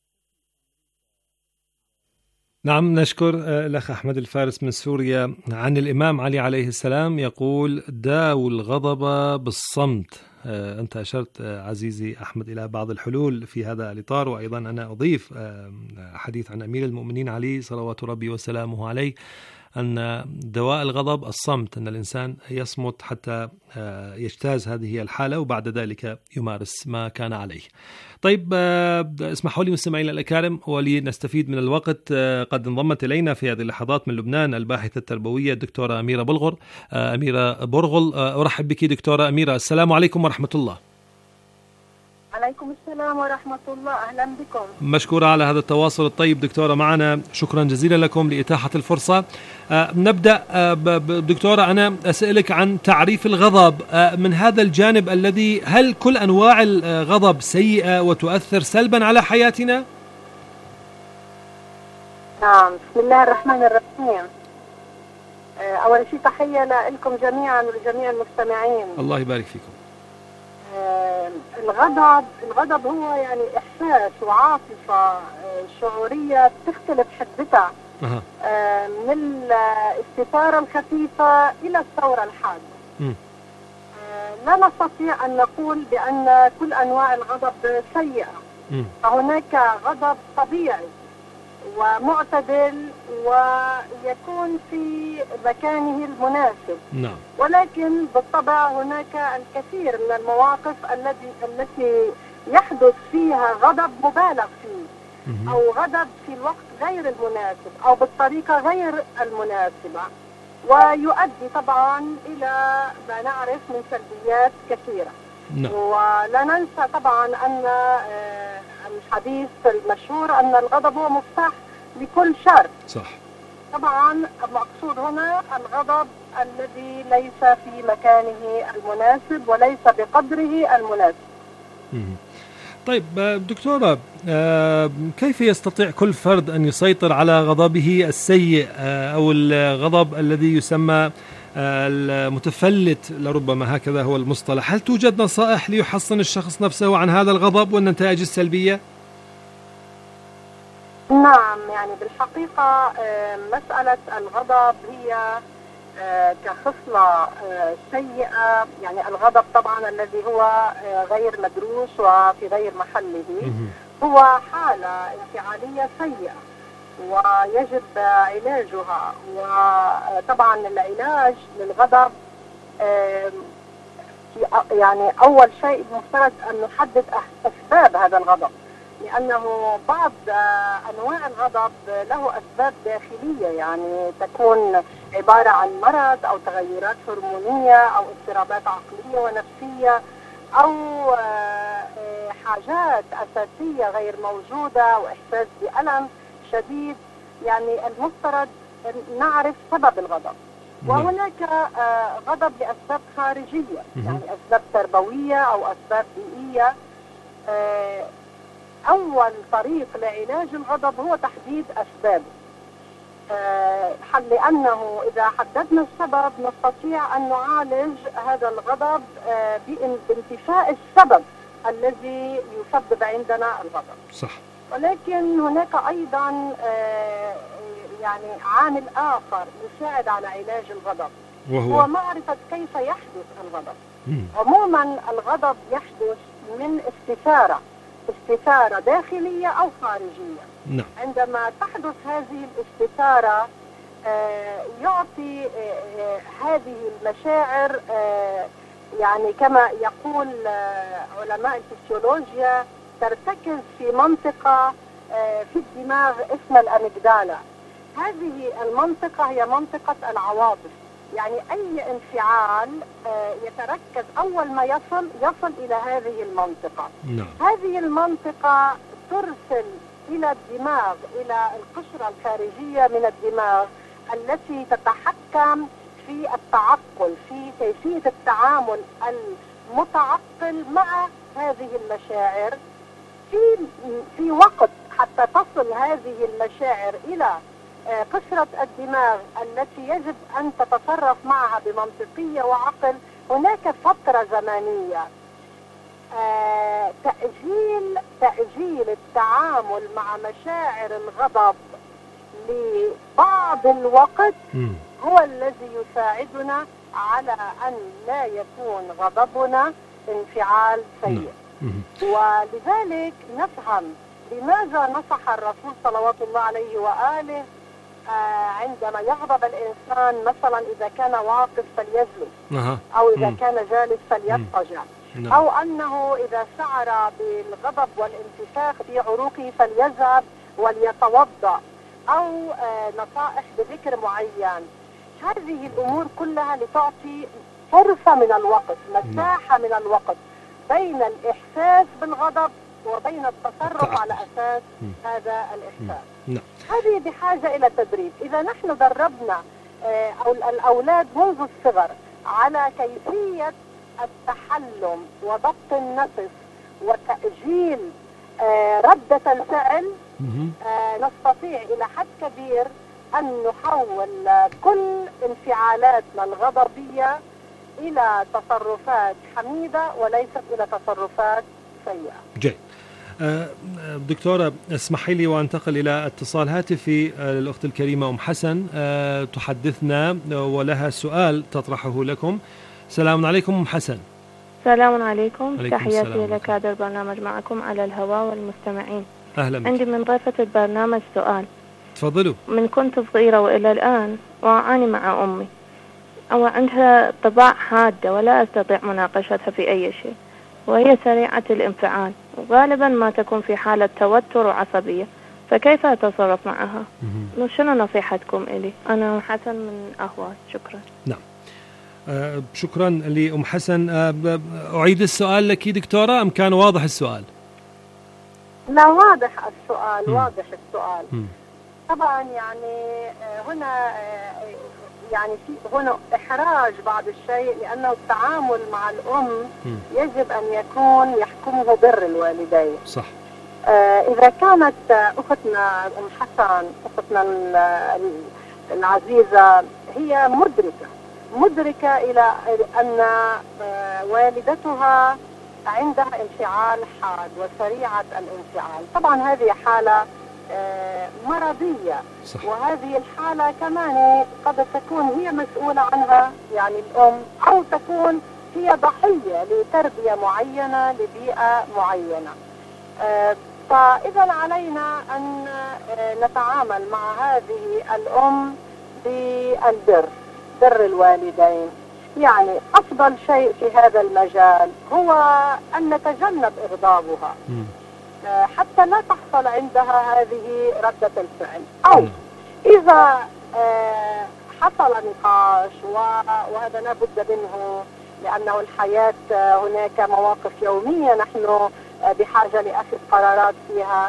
[SPEAKER 8] نعم، نشكر الأخ أحمد الفارس من سوريا. عن الإمام علي عليه السلام يقول: داووا الغضب بالصمت. أنت أشرت عزيزي أحمد إلى بعض الحلول في هذا الإطار، وأيضا أنا أضيف حديث عن أمير المؤمنين علي صلوات ربي وسلامه عليه أن دواء الغضب الصمت، أن الإنسان يصمت حتى يجتاز هذه الحالة وبعد ذلك يمارس ما كان عليه. طيب، اسمحوا لي مستمعينا الأكارم ولنستفيد من الوقت، قد انضمت إلينا في هذه اللحظات من لبنان الباحثة التربوية الدكتورة أميرة بلغر أميرة برغل. أرحب بك دكتورة أميرة، السلام عليكم ورحمة الله.
[SPEAKER 16] عليكم السلام ورحمة الله، أهلا بكم.
[SPEAKER 8] مشكورة على هذا التواصل الطيب دكتورة معنا، شكرا جزيلا لكم لإتاحة الفرصة. آه نبدأ آه دكتورة، أنا أسألك عن تعريف الغضب آه من هذا الجانب الذي، هل كل أنواع الغضب سيئة وتؤثر سلبا على حياتنا؟
[SPEAKER 16] نعم، بسم الله الرحمن الرحيم. آه أول شيء تحية لكم جميعا ولجميع المستمعين.
[SPEAKER 8] الله يبارك فيكم.
[SPEAKER 16] آه الغضب الغضب هو يعني إحساس وعاطفة آه شعورية بتختلف حدتها
[SPEAKER 8] أه.
[SPEAKER 16] آه من الاستثارة الخفيفة إلى الثورة الحادة. آه لا نستطيع أن نقول بأن كل أنواع الغضب سيئة. م. فهناك غضب طبيعي ومعتدل ويكون في مكانه المناسب.
[SPEAKER 8] نعم.
[SPEAKER 16] ولكن بالطبع هناك الكثير من المواقف التي التي يحدث فيها غضب مبالغ فيه أو غضب في الوقت غير المناسب أو بالطريقة غير المناسبة، ويؤدي طبعا إلى ما نعرف من سلبيات كثيرة.
[SPEAKER 8] نعم.
[SPEAKER 16] ولا ننسى طبعا أن الحديث المشهور أن الغضب هو مفتاح لكل شر.
[SPEAKER 8] صح.
[SPEAKER 16] طبعا المقصود هنا الغضب الذي ليس في مكانه المناسب وليس بقدره المناسب.
[SPEAKER 8] مم. طيب دكتورة، كيف يستطيع كل فرد أن يسيطر على غضبه السيء أو الغضب الذي يسمى المتفلت، لربما هكذا هو المصطلح؟ هل توجد نصائح ليحصن الشخص نفسه عن هذا الغضب والنتائج السلبية؟
[SPEAKER 16] نعم، يعني بالحقيقة مسألة الغضب هي كخصلة سيئة، يعني الغضب طبعا الذي هو غير مدروس وفي غير محله هو حالة انفعالية سيئة ويجب علاجها. وطبعا العلاج للغضب يعني أول شيء مفترض أن نحدد أسباب هذا الغضب، لأنه بعض أنواع الغضب له أسباب داخلية، يعني تكون عبارة عن مرض أو تغيرات هرمونية أو اضطرابات عقلية ونفسية أو حاجات أساسية غير موجودة وإحساس بألم شديد. يعني المفترض نعرف سبب الغضب. وهناك غضب لأسباب خارجية، يعني أسباب تربوية أو أسباب بيئية. أول طريق لعلاج الغضب هو تحديد أسبابه، لأنه إذا حددنا السبب نستطيع أن نعالج هذا الغضب بانتفاء السبب الذي يسبب عندنا الغضب.
[SPEAKER 8] صح.
[SPEAKER 16] ولكن هناك أيضا يعني عامل آخر يساعد على علاج الغضب، وهو هو معرفة كيف يحدث الغضب. مم. عموما الغضب يحدث من استثارة استثارة داخلية أو خارجية.
[SPEAKER 8] نعم.
[SPEAKER 16] عندما تحدث هذه الاستثارة آه يعطي آه هذه المشاعر آه يعني كما يقول آه علماء الفسيولوجيا ترتكز في منطقة في الدماغ اسمها الأميجدالا. هذه المنطقة هي منطقة العواطف، يعني أي انفعال يتركز أول ما يصل يصل إلى هذه المنطقة.
[SPEAKER 8] نعم.
[SPEAKER 16] هذه المنطقة ترسل إلى الدماغ، إلى القشرة الخارجية من الدماغ التي تتحكم في التعقل، في كيفية التعامل المتعقل مع هذه المشاعر في في وقت حتى تصل هذه المشاعر إلى قشرة الدماغ التي يجب أن تتصرف معها بمنطقية وعقل. هناك فترة زمنية آه، تأجيل تأجيل التعامل مع مشاعر الغضب لبعض الوقت هو الذي يساعدنا على أن لا يكون غضبنا انفعال سيء. ولذلك نفهم لماذا نصح الرسول صلوات الله عليه وآله آه عندما يغضب الإنسان، مثلا إذا كان واقف فليجلس، أو إذا مم. كان جالس فليضطجع، نعم. أو أنه إذا شعر بالغضب والانتفاخ في عروقه فليذهب وليتوضأ، أو آه نصائح بذكر معين. هذه الأمور كلها لتعطي فرصة من الوقت، مساحة من الوقت بين الإحساس بالغضب وبين التصرف على أساس هذا الإحساس.
[SPEAKER 8] نعم.
[SPEAKER 16] هذه بحاجة إلى تدريب. إذا نحن دربنا أو الأولاد منذ الصغر على كيفية التحلم وضبط النفس وتأجيل ردة الفعل، نستطيع إلى حد كبير أن نحول كل انفعالاتنا الغضبية إلى تصرفات حميدة وليست إلى تصرفات سيئة.
[SPEAKER 8] جيد. دكتورة اسمحي لي وانتقل إلى اتصال هاتفي للأخت الكريمة أم حسن تحدثنا ولها سؤال تطرحه لكم. سلام عليكم أم حسن.
[SPEAKER 17] سلام عليكم، تحياتي لكادر البرنامج معكم على الهواء والمستمعين.
[SPEAKER 8] أهلا بك.
[SPEAKER 17] عندي من ضيفة البرنامج سؤال.
[SPEAKER 8] تفضلوا.
[SPEAKER 17] من كنت صغيرة وإلى الآن وأعاني مع أمي، أو عندها طباع حادة ولا أستطيع مناقشتها في أي شيء، وهي سريعة الانفعال وغالبا ما تكون في حالة توتر وعصبية، فكيف أتصرف معها؟ شنو نصيحتكم إلي؟ أنا حسن من أهواز. شكرا.
[SPEAKER 8] نعم. آه شكرا لأم حسن. آه أعيد السؤال لك دكتورة أم كان واضح السؤال؟
[SPEAKER 16] لا، واضح السؤال. م. واضح السؤال.
[SPEAKER 8] م.
[SPEAKER 16] طبعا يعني هنا يعني في هنا إحراج بعض الشيء، لأنه التعامل مع الأم م. يجب أن يكون يحكمه بر الوالدين.
[SPEAKER 8] صح.
[SPEAKER 16] آه إذا كانت أختنا أم حسن أختنا العزيزة هي مدركة مدركة إلى أن آه والدتها عندها انفعال حاد وسريعة الانفعال، طبعا هذه حالة آه مرضية.
[SPEAKER 8] صح.
[SPEAKER 16] وهذه الحالة كمان قد تكون هي مسؤولة عنها، يعني الأم، أو تكون هي ضحية لتربية معينة لبيئة معينة. آه فإذا علينا أن آه نتعامل مع هذه الأم بالبر، بر الوالدين. يعني أفضل شيء في هذا المجال هو أن نتجنب إغضابها آه حتى لا تحصل عندها هذه ردة الفعل. أو إذا آه حصل نقاش، وهذا لا بد منه لأنه الحياة آه هناك مواقف يومية نحن آه بحاجة لأخذ قرارات فيها،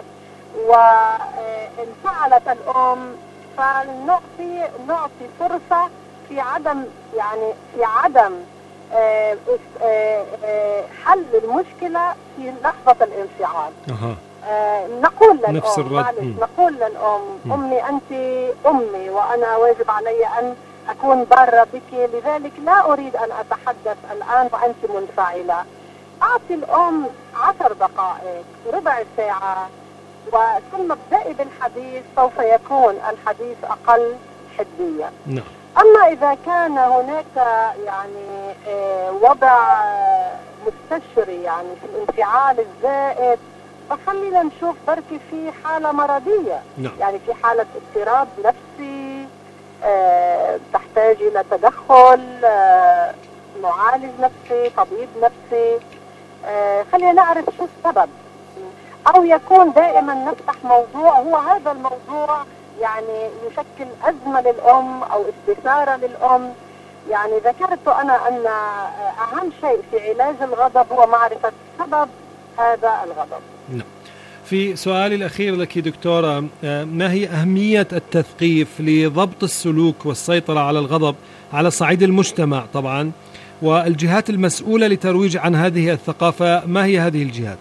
[SPEAKER 16] وإن فعلت الأم فنعطي نعطي فرصة في عدم يعني في عدم آه آه آه حل المشكلة في لحظة الانفعال.
[SPEAKER 8] أه.
[SPEAKER 16] آه نقول للأم
[SPEAKER 8] نفس الرد.
[SPEAKER 16] نقول للأم
[SPEAKER 8] م.
[SPEAKER 16] أمي أنت أمي وأنا واجب علي أن أكون بارة بك، لذلك لا أريد أن أتحدث الآن وأنت منفعلة. أعطي الأم عشر دقائق، ربع ساعة، وثم ابدأي بالحديث، سوف يكون الحديث أقل حدية.
[SPEAKER 8] نعم.
[SPEAKER 16] أما إذا كان هناك يعني وضع مستشري يعني في الانفعال الزائد، فخلينا نشوف بركي في حالة مرضية.
[SPEAKER 8] نعم.
[SPEAKER 16] يعني في حالة اضطراب نفسي أه تحتاج إلى تدخل أه معالج نفسي، طبيب نفسي. أه خلينا نعرف شو السبب. أو يكون دائما نفتح موضوع هو هذا الموضوع يعني يشكل أزمة للأم أو استثارة للأم. يعني ذكرت أنا أن أهم شيء في علاج الغضب هو معرفة سبب هذا الغضب.
[SPEAKER 8] نعم. في سؤالي الأخير لك دكتورة، ما هي أهمية التثقيف لضبط السلوك والسيطرة على الغضب على صعيد المجتمع طبعا، والجهات المسؤولة لترويج عن هذه الثقافة ما هي هذه الجهات؟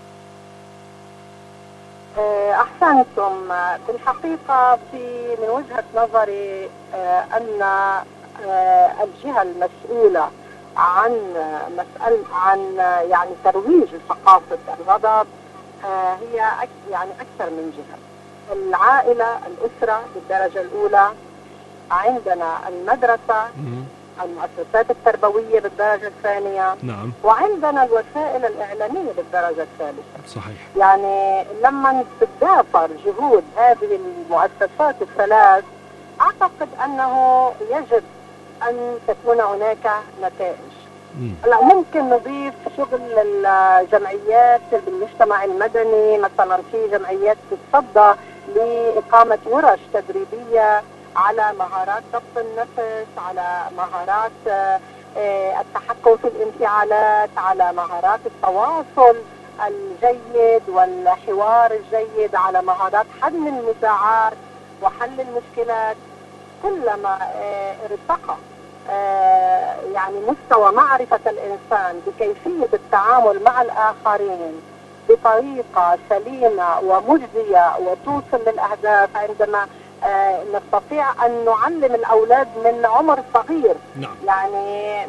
[SPEAKER 16] أحسنتم. في الحقيقة في من وجهة نظري أن الجهة المسؤولة عن مسألة عن يعني ترويج ثقافة الغضب هي يعني أكثر من جهة. العائلة، الأسرة بالدرجة الأولى، عندنا المدرسة، المؤسسات التربوية بالدرجة الثانية،
[SPEAKER 8] نعم.
[SPEAKER 16] وعندنا الوسائل الإعلامية بالدرجة الثالثة.
[SPEAKER 8] صحيح.
[SPEAKER 16] يعني لما تتضافر جهود هذه المؤسسات الثلاث أعتقد أنه يجب أن تكون هناك نتائج. لا ممكن نضيف شغل الجمعيات بالمجتمع المدني، مثلا في جمعيات تتصدى لإقامة ورش تدريبية على مهارات ضبط النفس، على مهارات التحكم في الانفعالات، على مهارات التواصل الجيد والحوار الجيد، على مهارات حل النزاعات وحل المشكلات. كلما ارتقى يعني مستوى معرفة الإنسان بكيفية التعامل مع الآخرين بطريقة سليمة ومجزية وتوصل للأهداف، عندما آه نستطيع أن نعلم الأولاد من عمر صغير.
[SPEAKER 8] نعم.
[SPEAKER 16] يعني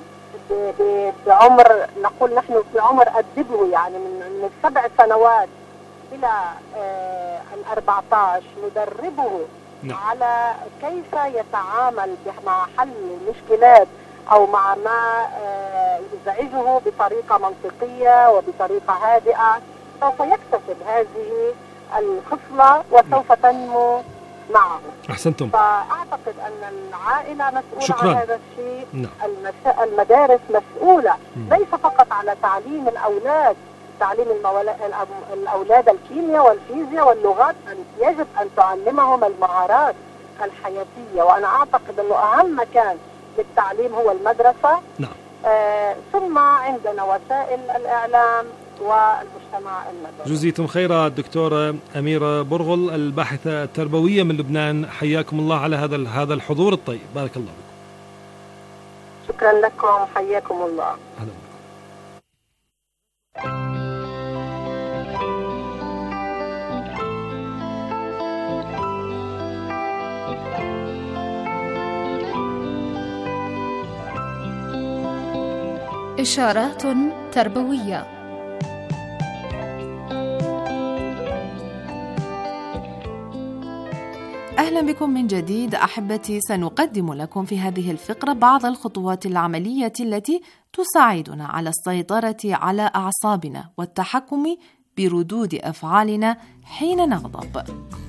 [SPEAKER 16] بعمر نقول نحن في عمر أدبه، يعني من, من السبع سنوات إلى آه الأربعة عشر ندربه. نعم. على كيف يتعامل مع حل المشكلات أو مع ما آه يزعجه بطريقة منطقية وبطريقة هادئة. سوف يكتسب هذه الخصلة وسوف تنمو معه.
[SPEAKER 8] أحسنتم.
[SPEAKER 16] فأعتقد أن العائلة مسؤولة
[SPEAKER 8] شكرا.
[SPEAKER 16] عن هذا الشيء.
[SPEAKER 8] نعم.
[SPEAKER 16] المس... المدارس مسؤولة م. ليس فقط على تعليم الأولاد، تعليم المولا... الأولاد الكيمياء والفيزياء واللغات، يجب أن تعلمهم المهارات الحياتية، وأنا أعتقد أنه أهم مكان للتعليم هو المدرسة.
[SPEAKER 8] نعم.
[SPEAKER 16] آه ثم عندنا وسائل الإعلام والمجتمع المدني.
[SPEAKER 8] جزيتم خيرا الدكتورة أميرة برغل الباحثة التربوية من لبنان، حياكم الله على هذا هذا الحضور الطيب، بارك الله بكم.
[SPEAKER 16] شكرا لكم، حياكم الله.
[SPEAKER 8] أهلا.
[SPEAKER 14] إشارات تربوية.
[SPEAKER 9] أهلا بكم من جديد أحبتي. سنقدم لكم في هذه الفقرة بعض الخطوات العملية التي تساعدنا على السيطرة على أعصابنا والتحكم بردود أفعالنا حين نغضب.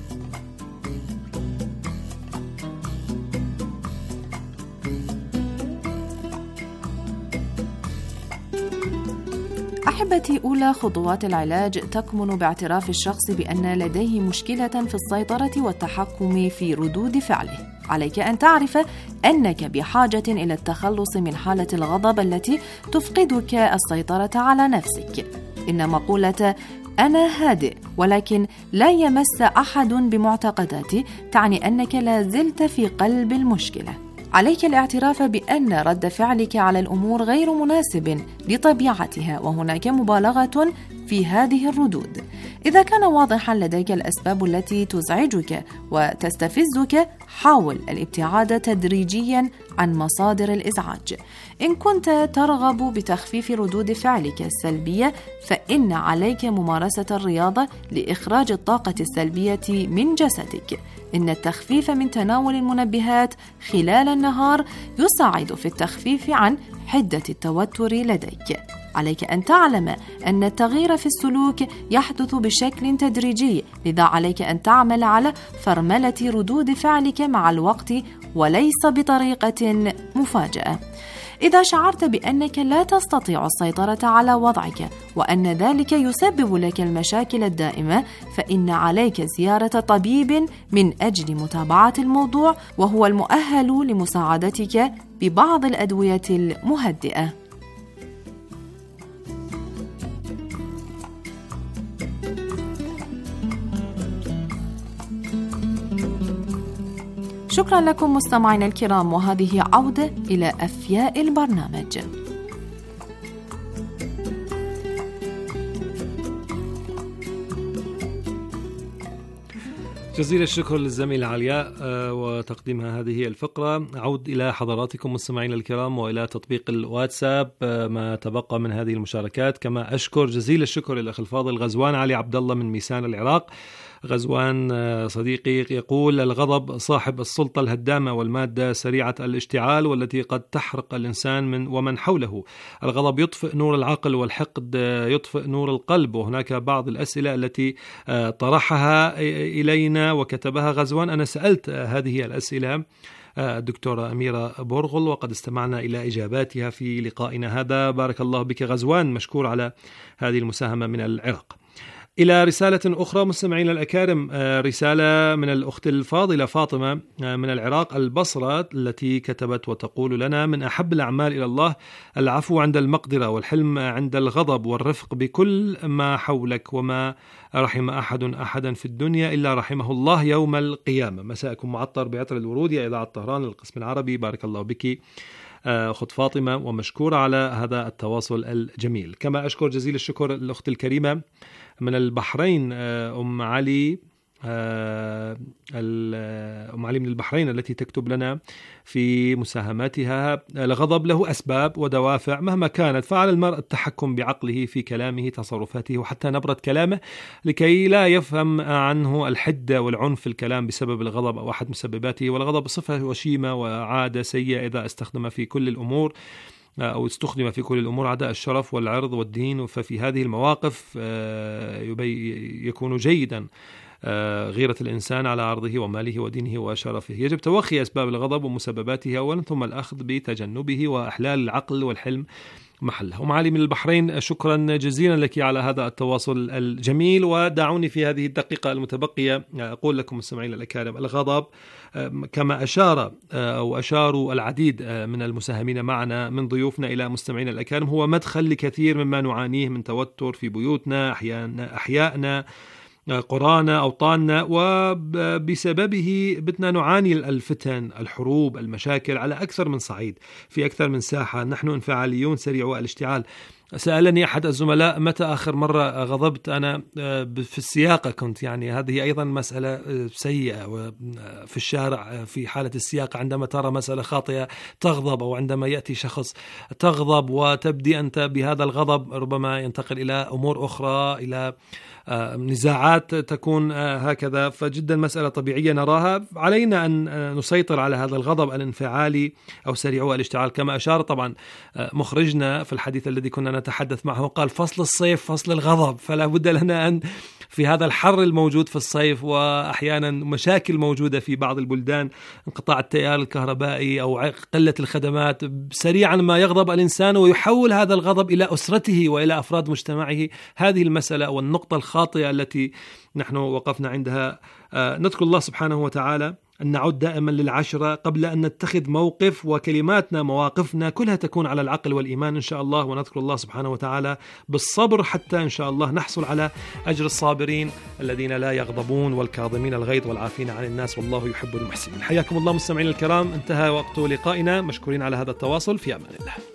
[SPEAKER 9] أحبتي، أولى خطوات العلاج تكمن باعتراف الشخص بأن لديه مشكلة في السيطرة والتحكم في ردود فعله. عليك أن تعرف أنك بحاجة إلى التخلص من حالة الغضب التي تفقدك السيطرة على نفسك. إن مقولة أنا هادئ ولكن لا يمس أحد بمعتقداتي تعني أنك لا زلت في قلب المشكلة. عليك الاعتراف بأن رد فعلك على الأمور غير مناسب لطبيعتها، وهناك مبالغة في هذه الردود. إذا كان واضحا لديك الأسباب التي تزعجك وتستفزك، حاول الابتعاد تدريجيا عن مصادر الإزعاج. إن كنت ترغب بتخفيف ردود فعلك السلبية، فإن عليك ممارسة الرياضة لإخراج الطاقة السلبية من جسدك. إن التخفيف من تناول المنبهات خلال النهار يساعد في التخفيف عن حدة التوتر لديك. عليك أن تعلم أن التغيير في السلوك يحدث بشكل تدريجي، لذا عليك أن تعمل على فرملة ردود فعلك مع الوقت وليس بطريقة مفاجئة. إذا شعرت بأنك لا تستطيع السيطرة على وضعك وأن ذلك يسبب لك المشاكل الدائمة، فإن عليك زيارة طبيب من أجل متابعة الموضوع، وهو المؤهل لمساعدتك ببعض الأدوية المهدئة. شكرا لكم مستمعينا الكرام، وهذه عودة إلى أفياء البرنامج.
[SPEAKER 8] جزيل الشكر للزميلة علياء وتقديمها هذه الفقرة. أعود إلى حضراتكم مستمعينا الكرام وإلى تطبيق الواتساب ما تبقى من هذه المشاركات. كما أشكر جزيل الشكر للأخ الفاضل غزوان علي عبد الله من ميسان العراق. غزوان صديقي يقول: الغضب صاحب السلطة الهدامة والمادة سريعة الاشتعال والتي قد تحرق الإنسان من ومن حوله. الغضب يطفئ نور العقل والحقد يطفئ نور القلب. وهناك بعض الأسئلة التي طرحها إلينا وكتبها غزوان. أنا سألت هذه الأسئلة الدكتورة أميرة بورغل وقد استمعنا إلى إجاباتها في لقائنا هذا. بارك الله بك غزوان، مشكور على هذه المساهمة من العراق. إلى رسالة أخرى مستمعين الأكارم، رسالة من الأخت الفاضلة فاطمة من العراق البصرة التي كتبت وتقول لنا: من أحب الأعمال إلى الله العفو عند المقدرة والحلم عند الغضب والرفق بكل ما حولك، وما رحم أحد أحدا في الدنيا إلا رحمه الله يوم القيامة. مساءكم معطر بعطر الورود يا إذاعة طهران القسم العربي. بارك الله بك أخت فاطمة ومشكورة على هذا التواصل الجميل. كما أشكر جزيل الشكر الأخت الكريمة من البحرين أم علي أم علي من البحرين التي تكتب لنا في مساهماتها: الغضب له أسباب ودوافع مهما كانت، فعلى المرء التحكم بعقله في كلامه تصرفاته وحتى نبرة كلامه لكي لا يفهم عنه الحدة والعنف في الكلام بسبب الغضب أو أحد مسبباته. والغضب صفة وشيمة وعادة سيئة إذا استخدم في كل الأمور أو استخدم في كل الأمور عداء الشرف والعرض والدين. ففي هذه المواقف يكون جيدا غيرة الإنسان على عرضه وماله ودينه وشرفه. يجب توخي أسباب الغضب ومسبباته أولا، ثم الأخذ بتجنبه وإحلال العقل والحلم محله. أم علي من البحرين، شكرا جزيلا لك على هذا التواصل الجميل. ودعوني في هذه الدقيقة المتبقية أقول لكم مستمعين الأكارم: الغضب كما أشار أو أشاروا العديد من المساهمين معنا من ضيوفنا إلى مستمعين الأكارم هو مدخل لكثير مما نعانيه من توتر في بيوتنا، أحيانا أحيائنا، قرانا، أوطاننا، وبسببه بدنا نعاني الفتن، الحروب، المشاكل على أكثر من صعيد في أكثر من ساحة. نحن انفعاليون سريع الاشتعال. سألني أحد الزملاء: متى آخر مرة غضبت؟ أنا في السياقة كنت، يعني هذه أيضا مسألة سيئة، وفي الشارع في حالة السياقة عندما ترى مسألة خاطئة تغضب، أو عندما يأتي شخص تغضب وتبدي أنت بهذا الغضب ربما ينتقل إلى أمور أخرى، إلى نزاعات تكون هكذا. فجدا مسألة طبيعية نراها. علينا أن نسيطر على هذا الغضب الانفعالي أو سريع الاشتعال. كما أشار طبعا مخرجنا في الحديث الذي كنا نتحدث معه، قال: فصل الصيف فصل الغضب. فلا بد لنا أن في هذا الحر الموجود في الصيف، وأحيانا مشاكل موجودة في بعض البلدان، انقطاع التيار الكهربائي أو قلة الخدمات، سريعا ما يغضب الإنسان ويحول هذا الغضب إلى أسرته وإلى أفراد مجتمعه. هذه المسألة والنقطة الخاطئة التي نحن وقفنا عندها. نذكر الله سبحانه وتعالى أن نعود دائما للعشرة قبل أن نتخذ موقف، وكلماتنا مواقفنا كلها تكون على العقل والإيمان إن شاء الله. ونذكر الله سبحانه وتعالى بالصبر حتى إن شاء الله نحصل على أجر الصابرين الذين لا يغضبون والكاظمين الغيظ والعافين عن الناس والله يحب المحسنين. حياكم الله مستمعين الكرام، انتهى وقت لقائنا. مشكورين على هذا التواصل، في أمان الله.